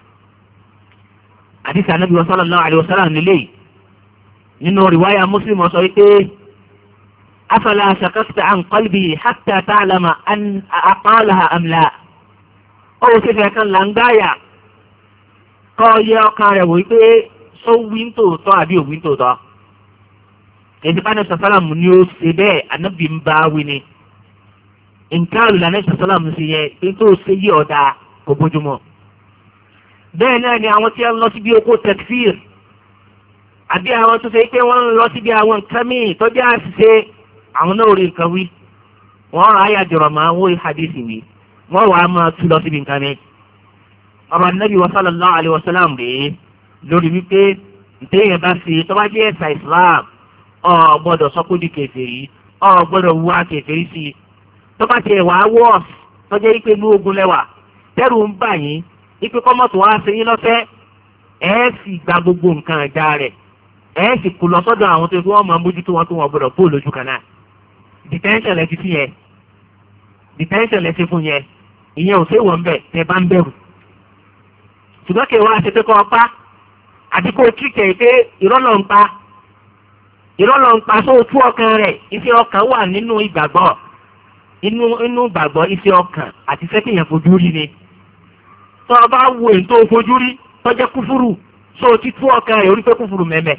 àdìsí Ànábì sallallahu alaihi wasallam nílé nínú rìwáyà Muslim sọ wípé afala shaqaqta an qalbi hatta ta'lama an aqalaha am la. ó sì fẹ́ kan làǹgáyà kọ́ yẹ ọkàn rẹ̀ wò wípé sọ wí tòótọ́ àbí òwí tòótọ́. èdè bá ní sàsálàmù ni ó ṣe bẹ́ẹ̀ Ànábì ń bá wí ni. nǹkan àlùlá ní sàsálàmù sí yẹ pé tó ṣe yí ọ̀dà kò bójúmọ́. bẹ́ẹ̀ náà ni àwọn tí wọ́n lọ síbi oko tekfir àbí àwọn tó ṣe pé wọ́n ń lọ síbi àwọn nǹkan míì tó jẹ́ àṣìṣe àwọn náà rí nǹkan wí wọ́n rà áyà jọ̀rọ̀ máa ń wó hadith wí wọ́n wà á máa tú lọ síbi nǹkan mi. ọ̀rọ̀ Ànábì sallallahu alaihi wasallam rèé lórí wípé ìtẹ̀yìn bá ṣe tó bá jẹ́ ẹ̀sà islam ò gbọ́dọ̀ sọ pé di kèfèrí ò gbọ́dọ̀ wá kèfèrí sí i tó bá tiẹ̀ wá wọ́ọ̀sì tó jẹ́ wípé inú ogun lẹ́wà tẹ́rù ń bà yín wípé kọ́mọ̀tò wá ṣe yín lọ́fẹ́ ẹ̀ sì gba gbogbo nǹkan ẹ̀dá rẹ̀ ẹ̀ sì kú lọ sọ́dọ̀ àwọn tó fi wọ́n máa mójútó wọn tó wọn gbọ́dọ̀ kó lójú kan náà. detention lẹ ti fi yẹn detention lẹ ti fún yẹn ìyẹn ò séwọ̀ ń bẹ̀ tẹ bá ń bẹ̀rù. ṣùgbọ́n kí wọ́n á ṣe pé kọ́ ọpá àti kó o kíkẹ́ pé ìrọ́lọ́ ń pa sóò tú ọkàn rẹ̀ iṣẹ́ ọkàn wà nínú ìgbàgbọ́ inú ìgbàgbọ́ iṣẹ́ ọkàn àti sẹ́kìyàn fojú rí ni. tó o bá wo èyí tó o fojú rí tó jẹ́ kúfúrú sóò ti tú ọkàn rẹ̀ orí pé kúfúrú mẹ́mẹ́.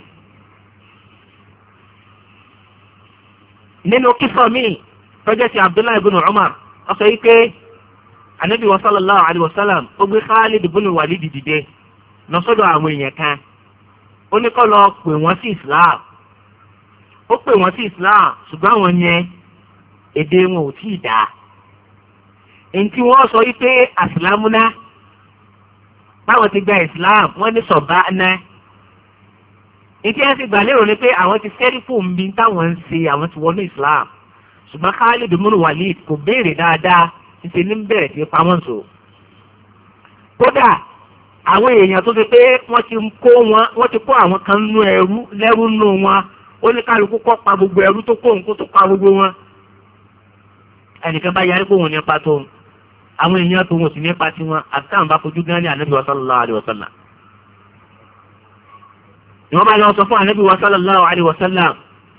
nínú kíso míì tọ́jọ́ ti Abdullahi ibn Umar ọ̀sọ̀ yìí pé Ànábì sallallahu alaihi wasallam ó gbé Khalid ibn Walid dìde lọ sọ́dọ̀ àwọn èèyàn kan ó ní kó lọ pè wọ́n sí Islam ó pè wọ́n sí Islam ṣùgbọ́n àwọn yẹn èdè wọn ò tí ì dáa èyí tí wọ́n sọ yìí pé àsìlámúná báwọn ti gba Islam wọ́n ní sọ̀bá ná ìdí ẹ̀ sì gbà lérò ni pé àwọn ti sẹ́rí fún mi táwọn ń ṣe àwọn ti wọnú Islam ṣùgbọ́n Khalid ibn Walid kò béèrè dáadáa ṣíṣe ní bẹ̀rẹ̀ sí pamọ́ nsò. kódà àwọn èèyàn tó fi pé wọ́n ti kó àwọn kan nú lẹ́rú nù wọn ó ní kálukú kọ́ pa gbogbo ẹrú tó kó nǹkó tó pa gbogbo wọn. ẹnìkan bá yarí pé òun nípa tó àwọn èèyàn tó wọn sì nípa tiwọn àti táwọn bá fojú gán ní Ànábì sallallahu alaihi wasallam. ni wọ́n bá lọ sọ fún Ànábì sallallahu alaihi wasallam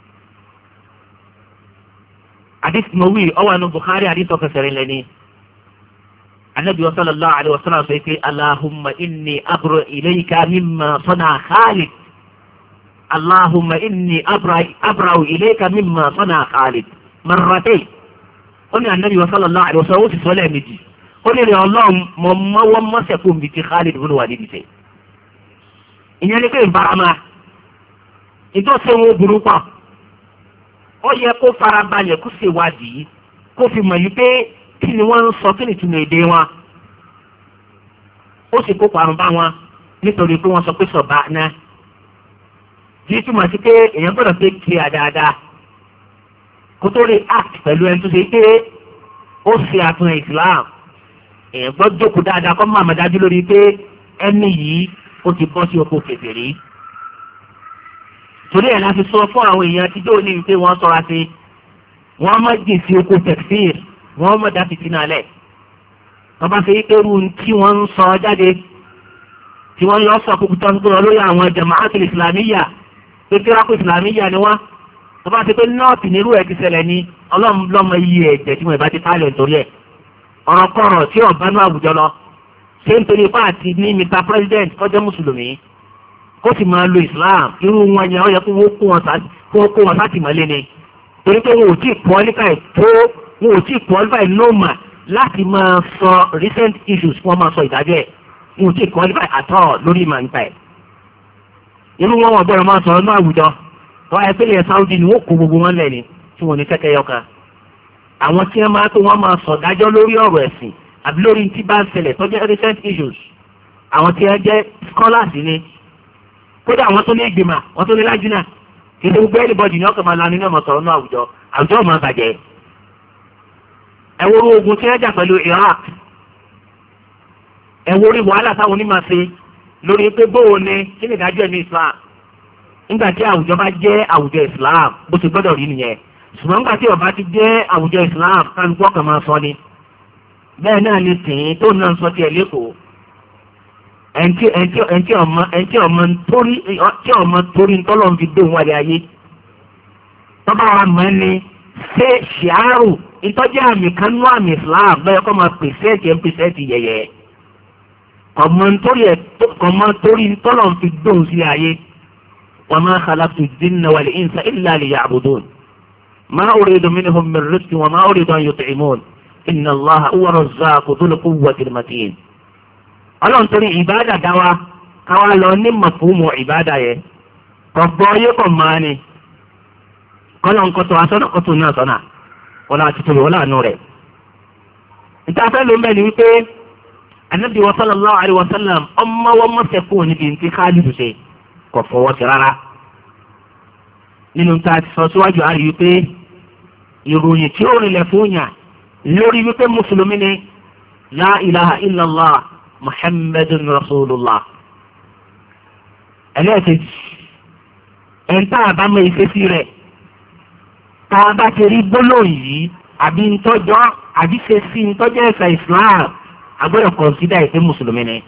hadith mọ̀wí ọwọ́ inú Bukhari hadith ọkẹsẹ̀rin lẹ́ni Ànábì sallallahu alaihi wasallam sọ pé Allahumma inni abra ilayka mimma sana Khalid Allahumma inni abra ilayka mimma sana Khalid marratayn ó ní Ànábì sallallahu alaihi wasallam ó sì sọ lẹ́ẹ̀mejì ó ní rẹ̀ ọlọ́run mọ mọ́wọ́ mọ́sẹ̀kù mi ti Khalid ibn Walid ṣe ìyẹn ni pé ìbarama ìtọ́sí wọn burú pọ̀ ó yẹ kó farabalẹ̀ kó ṣèwádìí kó fi mọ̀ yìí pé kí ni wọ́n ń sọ kí ni ìtumọ̀ èdè wọn ó sì kó parun bá wọn nítorí pé wọ́n sọ pé sọ̀bà náà kì í túmọ̀ sí pé èèyàn gbọ́dọ̀ pé kí a dáadáa kó tó lè act pẹ̀lú ẹni tó ṣe pé ó ṣe àfihàn Islam èèyàn gbọ́ jókòó dáadáa kọ́ máa mọ̀ dájú lórí pé ẹni yìí ó ti bọ́ sí oko kèfèrí torí ẹ̀ láti sọ fún àwọn èèyàn tí dóò ní wípé wọ́n ṣọ́ra sí wọ́n má jìn sí oko tẹ̀síìr wọ́n má dá fìtínà lẹ̀ wọ́n bá ṣe pé irú tí wọ́n ń sọ jáde tí wọ́n lọ sọ kókó tó ń gbọ́ lórí àwọn jama'atul islamiyya pé kíráàkù islamiyya ni wọ́n bá ṣe pé nọ́ọ̀tì nírú ẹ̀ ti ṣẹlẹ̀ ní ọlọ́run lọ́mọ iye ẹ̀jẹ̀ tí wọ́n bá ti pálẹ̀ nítorí ẹ̀ ọ̀rọ̀ kọ̀rọ̀ tí ọ̀bá ní àwùjọ lọ ṣé nítorí ipá àti ní Mr. President kọjá mùsùlùmí kó sì máa lo Islam irú wọn yẹn ó yẹ kó wọ́n kó wọn sátìmọ́lé ni torí pé wọn ò tí ì qualify tó wọn ò tí ì qualify nọ́ọ̀mà láti máa sọ recent issues fún wọn máa sọ ìdájọ́ ẹ̀ wọn ò tí ì qualify at all lórí ìmọ̀ nípa ẹ̀ irú wọn wọn gbọ́dọ̀ máa sọ̀rọ̀ ní àwùjọ wọ́n ẹ pé ilẹ̀ Saudi ni wọ́n kó gbogbo wọn lẹ̀ ni tí wọ́n ní kẹ́kẹ́ yọkan àwọn tí wọ́n máa tó wọ́n máa sọ dájọ́ lórí ọ̀rọ̀ ẹ̀sìn àbí lórí tí bá ń ṣẹlẹ̀ tó jẹ́ recent issues àwọn tí wọ́n jẹ́ scholars ni kódà àwọn tó ní ìgbìmọ̀ wọ́n tó ní lájúnà kí ló gbé anybody ní ọkàn máa lanu ní ọmọ sọ̀rọ̀ ní àwùjọ máa bàjẹ́ ẹ̀wọ̀rú ogun tí wọ́n jà pẹ̀lú Iraq ẹ̀wọ̀rú wàhálà táwọn onímọ̀ ṣe lórí pé bóò ni kí ni ìdájọ́ ní Islam nígbà tí àwùjọ bá jẹ́ àwùjọ Islam bó ti gbọ́dọ̀ rí nìyẹn ṣùgbọ́n nígbà tí ó bá ti jẹ́ àwùjọ Islam kálukú ọkàn máa sọ ni bẹ́ẹ̀ náà ni tìǹ tó náà sọ tiẹ̀ lẹ́kọ̀ọ́ ẹ̀ǹtí ọmọ torí ntọ́lọ́ ń fi dé òun wáyé ayé tọ́ba wa mọ̀ ní ṣé ṣìárù ìtọ́jú àmì kan nú àmì Islam bẹ́ẹ̀ kọ́ máa pèsèǹtì yẹ̀yẹ́ kọ̀mọ́ torí ntọ́lọ́ ń fi dé òun sí ayé wa ma khalaqtu jinna wal insa illa liya'budun ma uridu minhum min rizqin wa ma uridu an yut'imun inna Allaha huwa razzaqu dhul quwwatil matin ọlọ́run torí ìbáàdà dáwà káwá lọ ní mọ̀fúnmù ìbáàdà yẹ kọ̀gbọ́ yé kọ̀ máa ni kọ́lọ̀ nkọ́tọ̀ asọ́nà kọ́tọ̀ náà sọ́nà wọlé àti tòlù wọlé àánú rẹ̀. ìtafẹ́ ló ń bẹ̀ ni wípé Ànábì sallallahu alaihi wasallam ọmọ wọn mọ̀sẹ̀ kú níbi ní Khalid ṣe kò fọwọ́ sí rárá. nínú ta ti sọ síwájú àrí wípé ìròyìn tí ó rìnlẹ̀ fún yàn lórí wípé mùsùlùmí ni la ilaha illallah Muhammadun Rasulullah. ẹlẹ́ẹ̀kejì ẹ̀ńtà àbámọ̀ ìfẹ́sí rẹ̀ tá a bá ti rí gbólóhùn yìí àbí ntọ́jọ́ àbí ṣe sí ntọ́jọ́ ẹ̀sà Islam agbọ́dọ̀ kọ̀nsídà ìpé mùsùlùmí ni.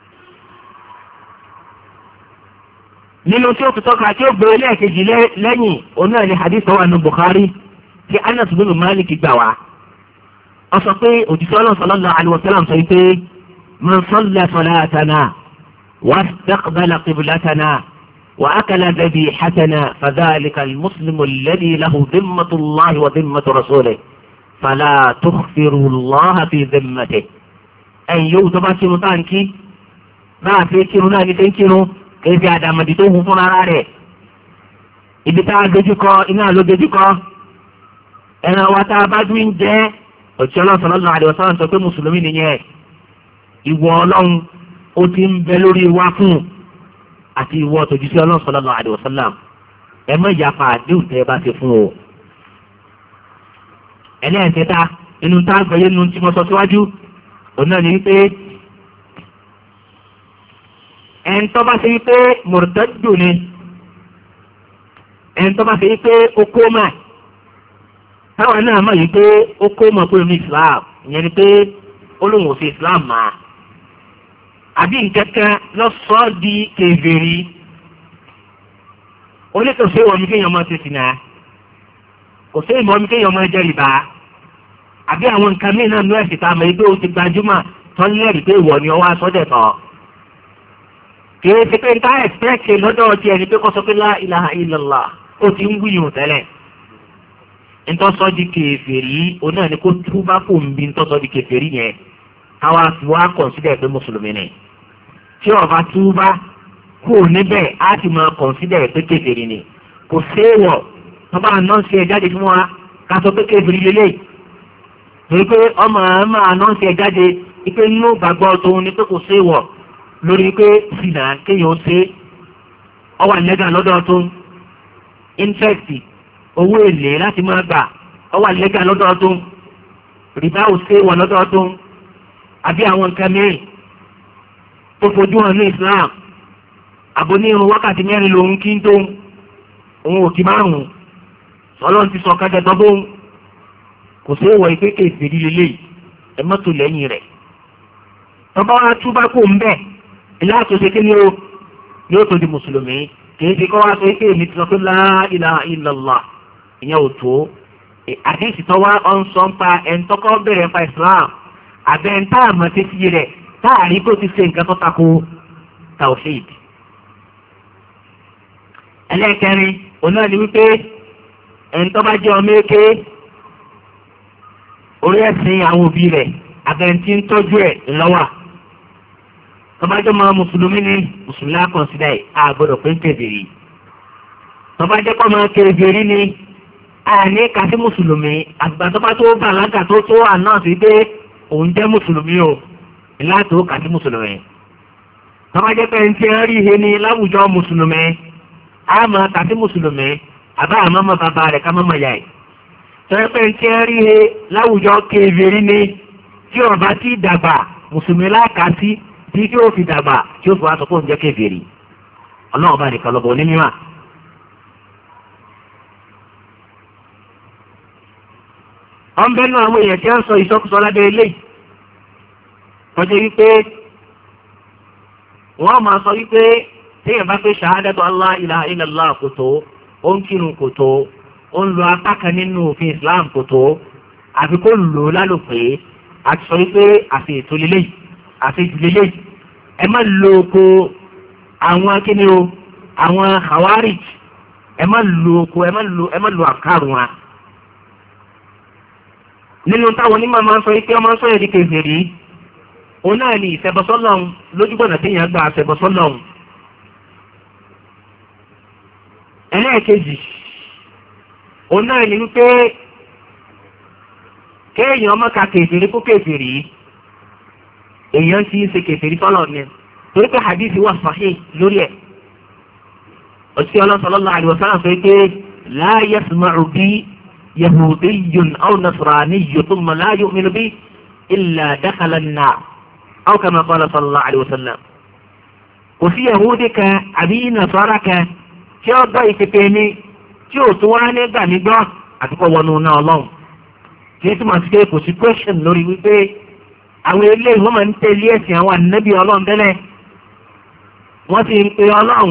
nínú tí ó fi tọ́ka tí ó gbé ẹlẹ́ẹ̀kejì lẹ́yìn òun náà ni hadith tó wà ní Bukhari tí Anas bin Malik gbà wá. ó sọ pé òjíṣẹ́ Ọlọ́run sallallahu alaihi wasallam sọ pé من صلى صلاتنا واستقبل قبلتنا وأكل ذبيحتنا فذلك المسلم الذي له ذمة الله وذمة رسوله فلا تخفروا الله في ذمته أن يوتبا سمتانكي ما فيكرنا نتنكروا كيف يعدم ديتوه فنراره ibi tá a dojúkọ iná ló dojúkọ ẹran wa tá a bá dún jẹ́ òṣìṣẹ́ Ọlọ́run sallallahu alaihi wasallam sọ pé mùsùlùmí nìyẹn ìwọ Ọlọ́run ó ti ń bẹ lórí wa fún àti ìwọ tòjúṣe Ọlọ́run sallallahu alaihi wasallam ẹ mọ ìyapa àdéhùn tẹ́ ẹ bá ti fún o. ẹlẹ́ẹ̀kẹta inú tá a gbẹ̀yẹ nu tí mo sọ síwájú òun náà ní wípé ẹ̀ńtọ́ bá ṣe wípé mọ̀rọ̀tẹ́dù ni ẹ̀ńtọ́ bá ṣe wípé ó kó mà táwọn náà mọ̀ wípé ó kó mọ̀ pé ní Islam ìyẹn ni pé olóhùn òfin Islam máa àbí nkẹ́kẹ́ lọ́sọ̀ọ́ di kèfèrí oníkèsè wọ̀mí kéèyàn máa tètè náà kò sí ìmọ̀ mi kéèyàn máa jẹ́ rìbá àbí àwọn nǹkan mí náà nú ẹ̀sìn tá a mọ̀ yìí pé o ti gbajúmọ̀ tó ń lẹ́rìí pé ìwọ ni ọwọ́ asọ́dẹ̀ tọ̀ kìí ṣe pé nǹkan ẹ̀sìpẹ́ẹ̀kì lọ́dọ̀ ti ẹni pé kọ́ sọ pé la ilaha illallah ó ti ń wíyùn tẹ́lẹ̀ ntọ́sọ́ di kèfèrí òun náà ni kó túbá kò ń bi ntọ́sọ́ di kèfèrí yẹn káwa fi wá consider pé mùsùlùmí ni tí ó bá túbá kú níbẹ̀ á ti máa consider pé kèfèrí ni kò séèwọ̀ tó bá anọ́ọ̀sì ẹ̀ jáde fún wa ká sọ pé kèfèrí lélẹ̀ torí pé ọmọ máa anọ́ọ̀sì ẹ̀ jáde ipe nínú gbàgbọ́ tóun ni pé kò séèwọ̀ lórí pé sìnà kéèyàn ṣe ọwà lẹ́gà lọ́dọ̀ tóun interest owó èlé láti máa gbà ọwà lẹ́gà lọ́dọ̀ tóun rìbá ò séèwọ̀ lọ́dọ̀ tóun àbí àwọn nǹkan mìíràn tó fojú hàn ní Islam àbò ní irun wákàtí mẹ́rin lòun kí ń tóun òun ò kí márùn-ún Ọlọ́run ti sọ kájà tọ́ bóun kò sí ìwọ̀ ìpé kèfèrí lélẹ̀ ẹ mọ́tò lẹ́yìn rẹ̀ tọ́ba wa túbá kò ń bẹ̀ ilé àtúnṣe kí ni ó ní ó tó di mùsùlùmí kìí ṣe kọ́ wá sọ pé èmi ti sọ pé la ilaha illallah ìyẹn ò tó àdéhìí tó wá ọ̀n sọ ń pa ẹ̀ńtọ́kọ́ bẹ̀rẹ̀ ń pa Islam àbẹ̀ ń tá àmọ́ títí rẹ̀ táàrí tó ti ṣe nǹkan tó tako tawhid. ẹlẹ́kẹrin òun náà ni wípé ẹ̀ńtọ́ bá jẹ́ ọmọ èké orí ẹ̀sìn àwọn òbí rẹ̀ àbẹ̀ntí ń tọ́jú ẹ̀ ńlọ́wà tọ́bájọ́ máa mùsùlùmí ní mùsùlùmí àkọsílẹ̀ àgbọ̀dọ̀ pé ń kèfèrí tọ́bájọ́ pọ̀ máa kèfèrí ní àní kàtí mùsùlùmí àgbà tọ́bá tó bàlágà tó tó àná sí pé òun jẹ́ mùsùlùmí o ìlàtò kàtí mùsùlùmí tọ́bájọ́ pé ń tẹ́ rí ihe ní láwùjọ mùsùlùmí àmọ́ kàtí mùsùlùmí àbá àmọ́ mọ́ bàbá rẹ̀ ká mọ́ yà ẹ̀ tọ́pẹ́ ń tẹ́ rí he láwùjọ kèfèrí ni tí ó bá ti dàgbà mùsùlùmí láàkásí tí ó fi dàgbà tí ó fi wá sọ fún jẹ́ kèfèrí ọlọ́run bá nìkan lọ́bọ̀ onímọ̀. wọ́n bẹ́ẹ̀ náà àwọn èèyàn tí wọ́n sọ ìsọkúsọ lábẹ́ ilé tọ́jú wípé wọ́n máa sọ wípé téèyàn bá pé ṣahadatu Allah ilaha illallah kò tó ó ń kírun kò tó ó ń lo apá kan nínú òfin Islam kò tó àfi kó lò ó lálòpé a ti sọ wípé àfi ètò lélẹ́yìí àfi jù lélẹ́yìí ẹ má lo oko àwọn kíni o àwọn Khawarij ẹ má lo oko ẹ má lo àkàrùn wa nínú táwọn onímọ̀ máa ń sọ wípé ọmọ ń sọ èdè kèfèrí òun náà ni ìṣẹbọsọ́lọ́hun lójúgbọ̀nà téèyàn gba àṣẹbọsọ́lọ́hun. ẹlẹ́ẹ̀kejì òun náà ni wípé kéèyàn ọmọ ka kèfèrí kó kèfèrí èèyàn ti ń ṣe kèfèrí tọ́lọ̀ ni torí pé hadithi wà sahih lórí ẹ̀ òṣìṣẹ́ Ọlọ́hun sallallahu alaihi wasallam sọ pé la yasma'u bi yahudiyyun aw nasraniyyun thumma la yu'minu bi illa dakhala an-nar aw kama qala sallallahu alaihi wasallam kò sí yahudi kan àbí nasara kan tí ó gbọ́ ìpèpè mi tí ò tún wá ní gbà mí gbọ́ àtikọ́ wọnú náà Ọlọ́run kí tí màá ti ké kò sí question lórí wípé àwọn eléyìí wọ́n máa ń tẹ̀lé ẹ̀sìn àwọn ànábì Ọlọ́run tẹ́lẹ̀ wọ́n ti ń pe Ọlọ́run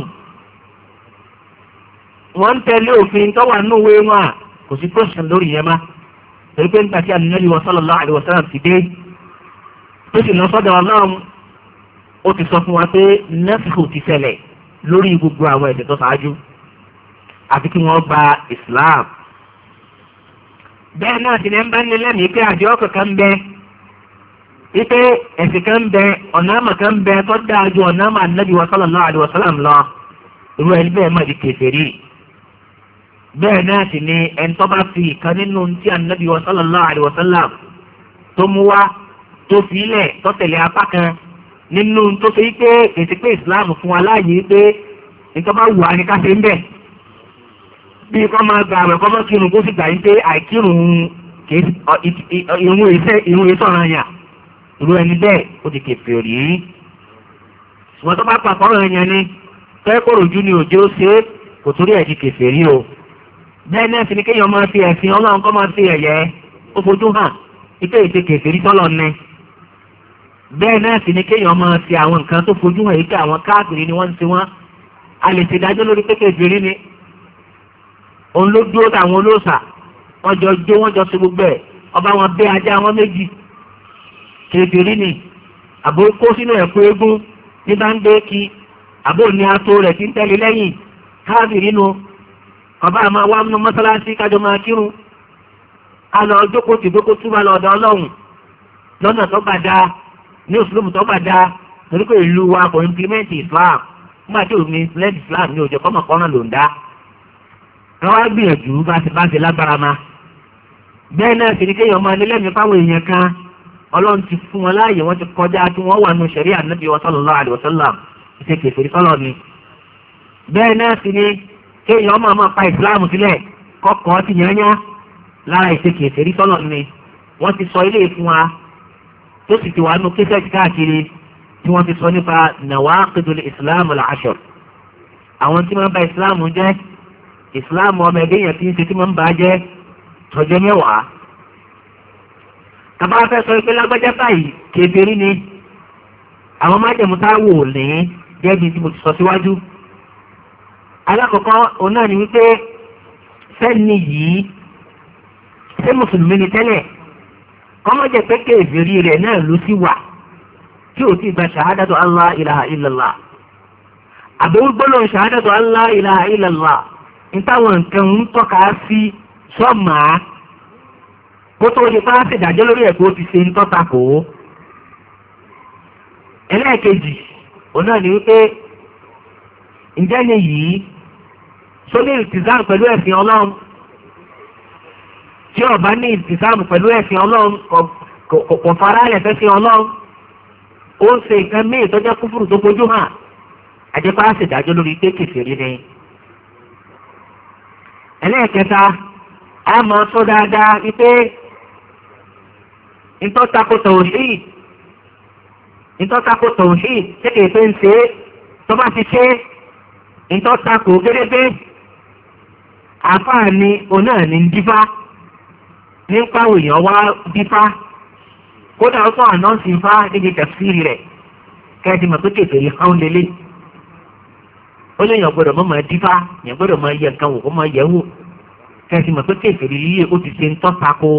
wọ́n ń tẹ̀lé òfin tó wà nínú ìwé wọn à kò sí question lórí yẹn má torí pé nígbà tí ànábì sallallahu alaihi wasallam ti dé tó sì lọ sọ́dọ̀ Ọlọ́run ó ti sọ fún wa pé nẹ́fìkù ti ṣẹlẹ̀ lórí gbogbo àwọn ẹ̀ṣẹ̀ tó ṣáájú àti kí wọ́n gba Islam. bẹ́ẹ̀ náà ti ní ń bá ní lẹ́mìí pé àjọ kankan ń bẹ wípé ẹ̀sìn kan ń bẹ ọ̀nà àmà kan ń bẹ tó dáa ju ọ̀nà àmà Ànábì sallallahu alaihi wasallam lọ irú ẹni bẹ́ẹ̀ má di kèfèrí. bẹ́ẹ̀ náà sì ni ẹni tó bá fi ìkan nínú tí Ànábì sallallahu alaihi wasallam tó mú wá tó fi ilẹ̀ tó tẹ̀lé apá kan nínú tó fi pé èsì pé Islam fún wa láàyè pé nǹkan bá wù á ní ká ṣe ń bẹ̀ bí kọ́ máa gba àwẹ̀ kọ́ máa kírun kó sì gbà yín pé àìkírun ìrun ìsọ̀ràn yà irú ẹni bẹ́ẹ̀ ó ti kèfèrí. ṣùgbọ́n tó bá pàpọ̀ ọ̀rọ̀ yẹn ni fẹ́ẹ́kọ̀rọ̀ ojú ni òjò ṣe kò torí ẹ̀ di kèfèrí o. bẹ́ẹ̀ náà sì ni kéèyàn máa fi ẹ̀sìn Ọlọ́run kọ́ máa fi ẹ̀yẹ ó fojú hàn ipé ìṣe kèfèrí tọ́lọ̀ ní. bẹ́ẹ̀ náà sì ni kéèyàn máa fi àwọn nǹkan tó fojú hàn yìí pé àwọn káàkiri ni wọ́n ń ṣe wọ́n a lè ṣèdájọ́ lórí pé kèfèrí ni òun ló dúró táwọn olóòṣà wọ́n jọ jó wọ́n jọ ṣe gbogbo ẹ̀ ọba wọn bẹ́ ajá wọn méjì kèfèrí ni àbò kó sínú ẹ̀kú eégún ní bá ń gbé kí àbò ní ato rẹ̀ tí ń tẹ̀lé lẹ́yìn káàkiri nu ọba àmọ́ wá nínú mọ́sálásí kájọ máa kírun a lọ jókòó tì gbókó túbà lọ́dọ̀ Ọlọ́run lọ́nà tó gbàdá ní òṣèlú tó bá dáa torí pé ìlú wa kò implement Islam nígbà tí òun implement Islam ní òjò kọ́mọ̀kọ́nà ló ń dá wọ́n wá gbìyànjú bá ti lágbára ma bẹ́ẹ̀ náà sì ní kéèyàn máa nílẹ̀mí fáwọn èèyàn kan ọlọ́run ti fún wọn láàyè wọ́n ti kọjá tí wọ́n wà nù ṣẹ̀rí ànábì sallallahu alaihi wasallam ṣe kèfèrí sọ́lọ́ ni bẹ́ẹ̀ náà sì ní kéèyàn máa pa Islam sílẹ̀ kọ́kọ́ ti yányá lára ìṣe kèfèrí sọ́lọ́ ni wọ́n ti sọ ilé fún wa tó sì ti wà nù kéṣẹ́ káàkiri tí wọ́n ti sọ nípa nawaqidul Islam al-ashr àwọn tí wọ́n bà Islam jẹ́ Islam ọmọ ẹgbẹ́ yẹn ti ń ṣe tí wọ́n bà jẹ́ tọjọ́ mẹ́wàá tàbá fẹ́ sọ pé lágbájá báyìí kèfèrí ni àwọn májèmú tá a wò ní gẹ́gẹ́ tí mo ti sọ síwájú alákọ̀ọ́kọ́ òun náà ni wípé sẹ́ni yìí ṣé mùsùlùmí ni tẹ́lẹ̀ kọ́mọ́ jẹ́ pé kèfèrí rẹ̀ náà ló sì wà tí ò tí gba ṣàhádàtò Allah ilaha illallah àbẹ̀wò gbọ́dọ̀ ṣàhádàtò Allah ilaha illallah ní táwọn nǹkan ń tọ́ka sí sọ́mà kó tó di fáṣí ìdájọ́ lórí ẹ̀kọ́ ti ṣe ń tọ́ta kó. ẹlẹ́ẹ̀kejì òun náà ni wípé ǹjẹ́ ni yìí sólè ìtìsáàmù pẹ̀lú ẹ̀sìn ọlọ́run tí ó bá ní ìtìsáàmù pẹ̀lú ẹ̀sìn ọlọ́run kò fara rẹ̀ fẹ́ sí ọlọ́run ó ń ṣe nǹkan míì tó jẹ́ kúfùrù tó fojú hàn àjẹpá fáṣí ìdájọ́ lórí pé kèfèrí ni. ẹlẹ́ẹ̀kẹta a máa sọ dáadáa wípé ìtọ́tako tawhid ṣé kìí pé ń ṣe é tó bá ti ṣe ìtọ́tako gẹ́gẹ́ àfáàní oná ní dífá ní pàwọ̀ èèyàn wá dífá kódà ó sọ ànáǹsì fá níbi tafsiri rẹ̀ kẹ́ẹ̀dì mọ̀ pé kèfèrí hàn lélẹ̀ ó lè yàn gbọ́dọ̀ mọ́ máa dífá yàn gbọ́dọ̀ máa yẹ nǹkan wò kó máa yẹ wò kẹ́sì mọ̀ pé kèfèrí líle ó ti ṣe ń tọ́ta kó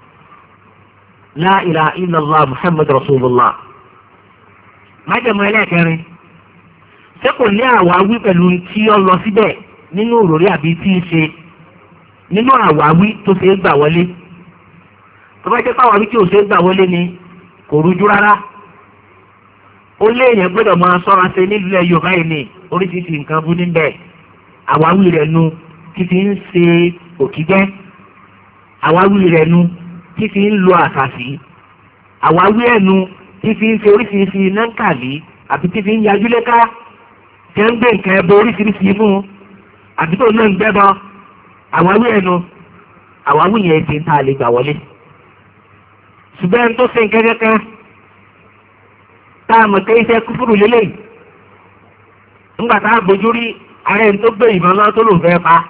la ilaha illallah muhammad rasulullah. májèmọ́ ẹlẹ́ẹ̀kẹrin ṣé kò ní àwáwí pẹ̀lú tí ó lọ síbẹ̀ nínú òròrí àbí tí ń ṣe nínú àwáwí tó ṣe é gbà wọlé tó bá jẹ́ pé àwáwí tí ò ṣe é gbà wọlé ni kò rújú rárá ó lé èèyàn gbọ́dọ̀ máa ṣọ́ra ṣe nílùú Yorùbá yìí ní oríṣiríṣi nǹkan bú níbẹ̀ àwáwí rẹ̀ nu títí ń ṣe òkìgbẹ́ àwáwí rẹ̀ nu títí ń lo àṣàṣì àwáwí ẹ̀nu títí ń ṣe oríṣiríṣi nánkàlí àbí títí ń yajú lẹ́ká tí ń gbé nǹkan ẹbọ oríṣiríṣi fún un àbí tó náà ń gbẹ́bọ àwáwí ẹ̀nu àwáwí yẹn ti ń ta àlè gbà wọlé ṣùgbọ́n ẹni tó ṣe nǹkan kẹ́kẹ́ tá a mọ̀ pé iṣẹ́ kúfúrú lélẹ́yìí ńgbà tá a bójú rí ààrẹ tó gbé ìbọn lọ tó lò fẹ́ pa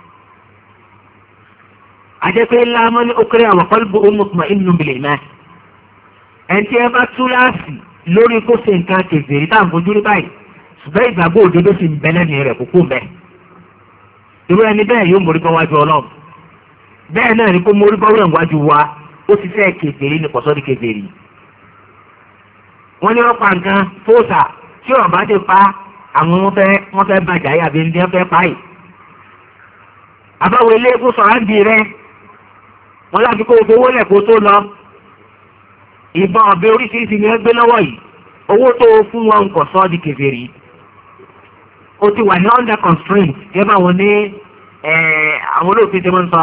àjẹpẹ́ ńlá mọ́ ní okèrè àwọn kọ́lùbù mutma'innun bil iman ẹni tí ẹ bá túláàsì lórí kó ṣe nǹkan kèfèrí tá à ń fojú rí báyìí ṣùgbọ́n ìgbàgbọ́ òdodo sì ń bẹ lẹ́nu rẹ̀ kókó mẹ́ irú ẹni bẹ́ẹ̀ yóò mórí bọ́ wájú ọlọ́run bẹ́ẹ̀ náà ni kó mórí bọ́ wúrẹ̀ wájú wa ó ti fẹ́ kèfèrí ní pọ̀sọ́ ní kèfèrí wọ́n ní wọ́n pa nǹkan fóòsà tí ọ̀bá ti pa àwọn wọ́n fẹ́ bàjá yà bí ndí wọ́n fẹ́ páyì. àbáwo ilé kó sọ̀rọ̀ ń di rẹ̀ wọ́n láti kó owó lẹ̀ kó tó lọ. ìbọn ọ̀bẹ oríṣiríṣi ni wọ́n gbé lọ́wọ́ yìí owó tó fún wọn kò sọ́ di kèfèrí. o ti wà ní under constraint yẹ bá wọn ní àwọn olóòfin tí wọ́n ń sọ.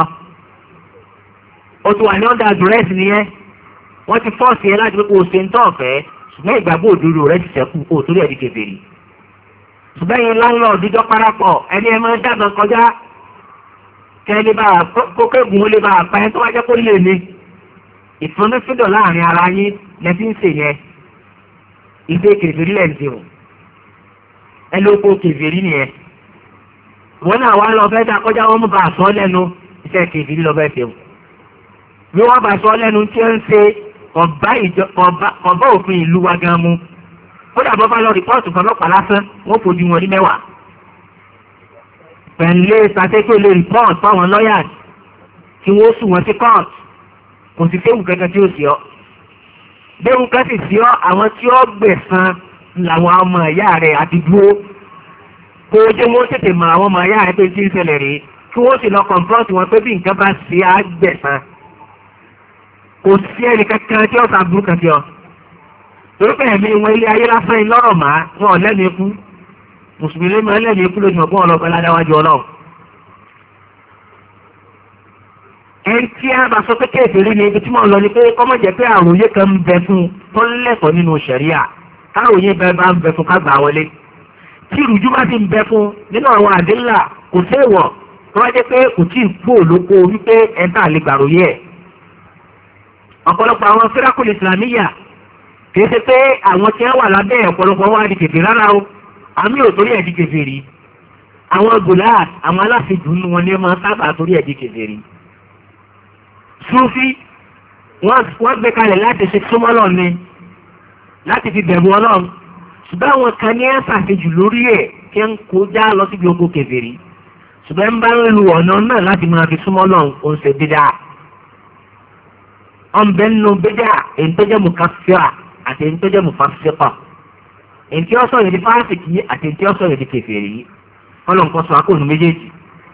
o ti wà ní under duress nìyẹn wọ́n ti fọ́ọ̀sì ẹ láti pé kó o ṣe ń tọ́ ọ̀fẹ́ ṣùgbọ́n ìgbàgbọ́ òdodo rẹ ti ṣẹ́kù kó o torí ẹ̀ di kèfèrí. ṣùgbọ́n yìí láńlọ́ òdìjọ́ parapọ̀ ẹni ẹ máa ń dàgbà kọjá kẹ́lẹ́ bá kókégùn ó lè bá àpá ẹ tó wájẹ́ kó lè ní ìfúnnífídọ̀ láàrin ara yín lẹ́tí ń ṣe yẹn ìdè kèfèrí lẹ́ ń ṣe o ẹ ló kó kèfèrí nìyẹn wọn náà wá lọ fẹ́ dá kọjá wọn mú bá a sọ lẹ́nu iṣẹ́ kèfèrí lọ fẹ́ ṣe o bí wọ́n bá sọ lẹ́nu tí ó ń ṣe ọba òfin ìlú wa gan mu ó dàbọ̀ bá lọ rìpọ́ọ̀tù kan lọ́pàá lásán wọ́n fojú wọn ní 10 pẹ̀lú ṣàtẹ́kọ̀ lè rìpọ́ọ̀tù fáwọn lọ́yà tí wọ́n sùn wọn sí kọ́ọ̀tù kò sì séwù kankan tí ó sì ọ́ béwu kan sì sí ọ́ àwọn tí ó gbẹ̀san làwọn ọmọ ìyá rẹ̀ àti dúró kó o jẹ́ wọ́n tètè mọ àwọn ọmọ ìyá rẹ̀ pé tí ń ṣẹlẹ̀ rèé kí wọ́n sì lọ kọ̀ǹpọ́ọ̀tù wọn pé bí nǹkan bá ṣe á gbẹ̀san kò sí ẹnì kankan tí ó sàbúrú kan tí ọ torí pé ẹ̀mí wọn ilé ayé lásán ìlọ́rọ̀ máa wọn lẹ́nu ikú mùsùlùmí máa lẹ́nu ikú lójú ọgbọ́n ọlọ́pàá ládáwájú ọlọ́run. ẹni tí a bá sọ pé kéèfèrí ni ibi tí mo ń lọ ni pé kọ́mọ̀ jẹ́ pé àròyé kan ń bẹ fún tó lẹ́tọ̀ọ́ nínú ṣẹ̀ríà káàròyé bẹ́ẹ̀ bá ń bẹ fún ká gbà wọlé tí ìrújú bá ti ń bẹ fún nínú àwọn àdínlà kò sí èèwọ̀ tó wá jẹ́ pé kò tí ì kú òlóko wípé ẹ̀ńtà lè gbàròyé ẹ̀. ọ̀pọ̀lọpọ̀ àwọn fírákùlù ìsìlámíyà kìí ṣe pé àwọn tí wọ́n wà lábẹ́ ọ̀pọ̀lọpọ̀ wá di kèfèrí rárá o àmì ò torí ẹ̀ di kèfèrí àwọn gòláàt àwọn aláṣejù nínú wọn ni wọ́n sábà torí ẹ̀ di kèfèrí. Súfí wọ́n gbé kalẹ̀ láti ṣe súnmọ́ Ọlọ́run ni láti fi bẹ̀rù Ọlọ́run ṣùgbọ́n àwọn kan ní ẹ̀sàfihàn lórí ẹ̀ kí ń kọjá lọ síbi ogun kèfèrí ṣùgbọ́n ń bá ń lu ọ̀nà náà láti máa fi súnmọ́ Ọlọ́run ó ń ṣe bídà ọ̀nbẹ nínú bídà èyí tó jẹ́ mùkàfíà àti èyí tó jẹ́ mùfàsíkà èyí tí ó sọ yẹn di fásitì àti èyí tí ó sọ yẹn di kèfèrí Ọlọ́run kó sọ akóònù méjèèjì.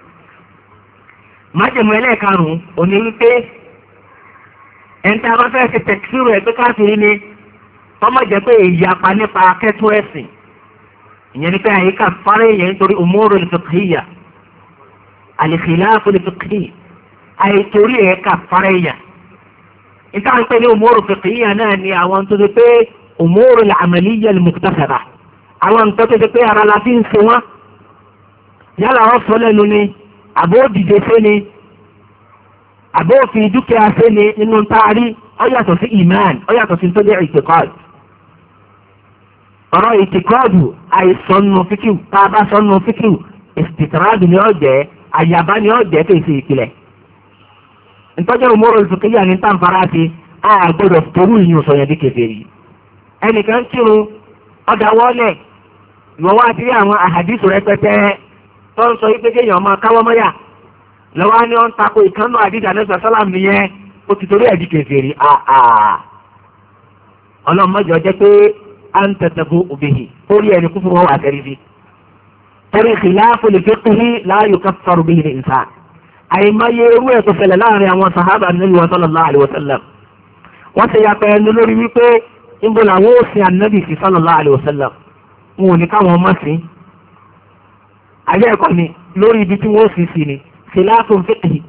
májèmú ẹlẹ́ẹ̀karùn-ún òní wípé ẹ̀ńtà bá fẹ́ ṣe tẹ̀síìrù ẹgbẹ́ káfíìrì ni tọ́mọ̀ jẹ́ pé ìyapa nípa akẹ́tọ́ ẹ̀sìn ìyẹn ni pé àyíká fárẹ́ yẹn nítorí umuru al-fiqhiyya al-khilaf al-fiqhi àìtorí ẹ̀ka fárẹ́ yẹn níta ń pè ní umuru fiqhiyya náà ni àwọn tó ṣe pé umuru al-amaliyya al-muktasaba àwọn nǹkan tó ṣe pé ara la fi ń ṣe wọn yálà wọn sọ lẹ́nu ni àbó dìde ṣe ni àbó fi dúkìá ṣe ni nínú taari ó yàtọ̀ sí iman ó yàtọ̀ sí tó jẹ́ ìtìkọ́d ọ̀rọ̀ ìtìkọ́dù àìsọ̀nù fíkìw tá a bá sọ̀nù fíkìw ìsìtìkọ́dù ni ó jẹ́ àyàbá ni ó jẹ́ kéèsì ìpìlẹ̀ ntọ́jú umuru al-fiqhiyya ní tàǹfàrà ti a gbọ́dọ̀ torú ìyún sọ̀yàn di kèfèrí ẹnìkan kírun ọ̀dà wọlé ìwọ̀n wá sí àwọn àhàdìsù rẹpẹtẹ tó ń sọ yí pé kéèyàn máa káwọ́ mọ́yà lọ́wọ́ ni ó ń tako ìkànnù àdìsù ànẹ́sà sálàm nìyẹn ó ti torí ẹ̀ di kèfèrí ọlọ́mọdé ọjọ́ pé à ń tẹ̀tẹ̀bù òbíhì orí ẹni kúfù wọn wà tẹ́rí sí torí khilafu al-fiqhi la yukaffaru bihi al-insan àìmọye irú ẹ̀ tó ṣẹlẹ̀ láàrin àwọn sàhábà Nabi sallallahu alaihi wasallam wọ́n ti yàpẹ̀ ẹnu lórí wípé níbo làwọn ó sin ànábì sí sallallahu alaihi wasallam wọn ò ní káwọn ọmọ sí àbẹ́ ẹ̀kọ́ ni lórí ibi tí wọ́n sì sí ni khilafun fiqhi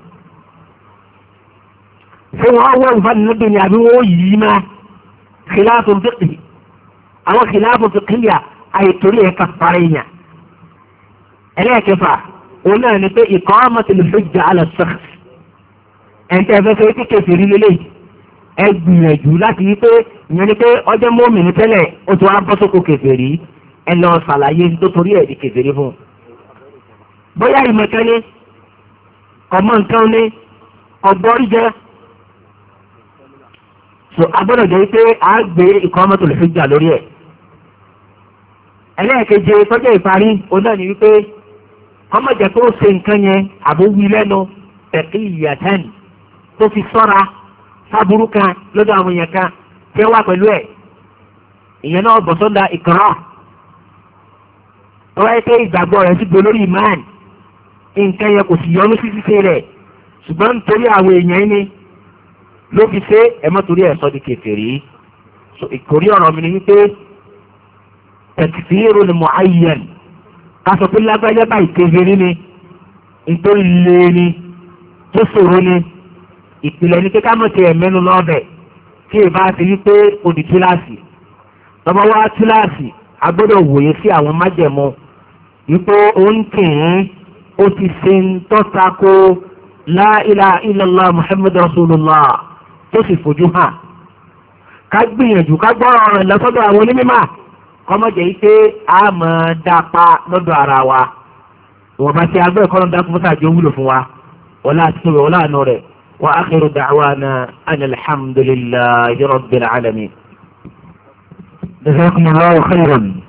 ṣé wọ́n wọ́n nǹkan níbi ni àbí wọ́n yìí máa khilafun fiqhi àwọn khilafun fiqhiyya àìtorí ẹ̀ka parẹ́yà ẹlẹ́ẹ̀kẹfà òun náà ni pé iqamatul hujja ala ash-shakhs ẹ̀ǹtẹ̀ ẹ̀fẹ́fẹ́ tí kèfèrí lélẹ̀ ẹ gbìyànjú láti wípé ìyẹn ni pé ọjọ́ mọ́mìnì tẹ́lẹ̀ ó ti wá bọ́ sóko kèfèrí ẹ lọ ṣàlàyé tó torí ẹ̀ di kèfèrí fún un. bóyá ìmọ̀kẹ́ ni ọmọ nǹkan ni ọgbọ́rí jẹ́ so agbọ́dọ̀ jẹ́ pé a gbé iqamatul hujja lórí ẹ̀. ẹlẹ́ẹ̀keje tọ́jọ́ ìparí òun náà ni wípé ọmọ jẹ́ tó ṣe nǹkan yẹn àbówí lẹ́nu taqiyatan tó fi sọ́ra sábúrú kan lọ́dọ̀ àwọn èèyàn kan tí wọ́n wà pẹ̀lú ẹ̀ ìyẹn náà bọ̀ sọ́dà ìkọ́rọ̀ wọ́n wáyé pé ìgbàgbọ́ rẹ̀ sì gbé lórí imán nǹkan yẹn kò sì yọnu sí ṣíṣe rẹ̀ ṣùgbọ́n nítorí àwọn èèyàn ní ló fi ṣe ẹ̀mọ́ torí ẹ̀ sọ́ di kèfèrí ìkórí ọ̀rọ̀ mi ni wípé takfirul mu'ayyan kásọ̀ pé lágbájá báyìí kèfèrí ni nítorí lé ni tó ṣòro ni ìpìlẹ̀ ní kíkà mọ̀ tí ẹ̀ mẹ́nu lọ́bẹ̀ tí ì bá ti rí pé ó di kíláàsì tọ́mọ wá kíláàsì a gbọ́dọ̀ wòye sí àwọn májẹ̀mú wípé ó ń kìín ó ti ṣe ń tọ́ta kó la ilaha illallah muhammadu rasulullah tó sì fojú hàn ká gbìyànjú ká gbọ́ ọ̀rọ̀ rẹ̀ lọ́sọ́dọ̀ àwọn onímọ̀ kọ́mọ̀jẹ̀ yìí pé a máa dápa lọ́dọ̀ ara wa ìwọ̀n bá ti agbẹ́ ìkọ́nà dákun fún àjọ wúlò fún wa wọlá àti tóbi wọlá àánú rẹ̀ wa akhiru da'wana anil hamdulillahi rabbil alamin. jazakumullahu khairan.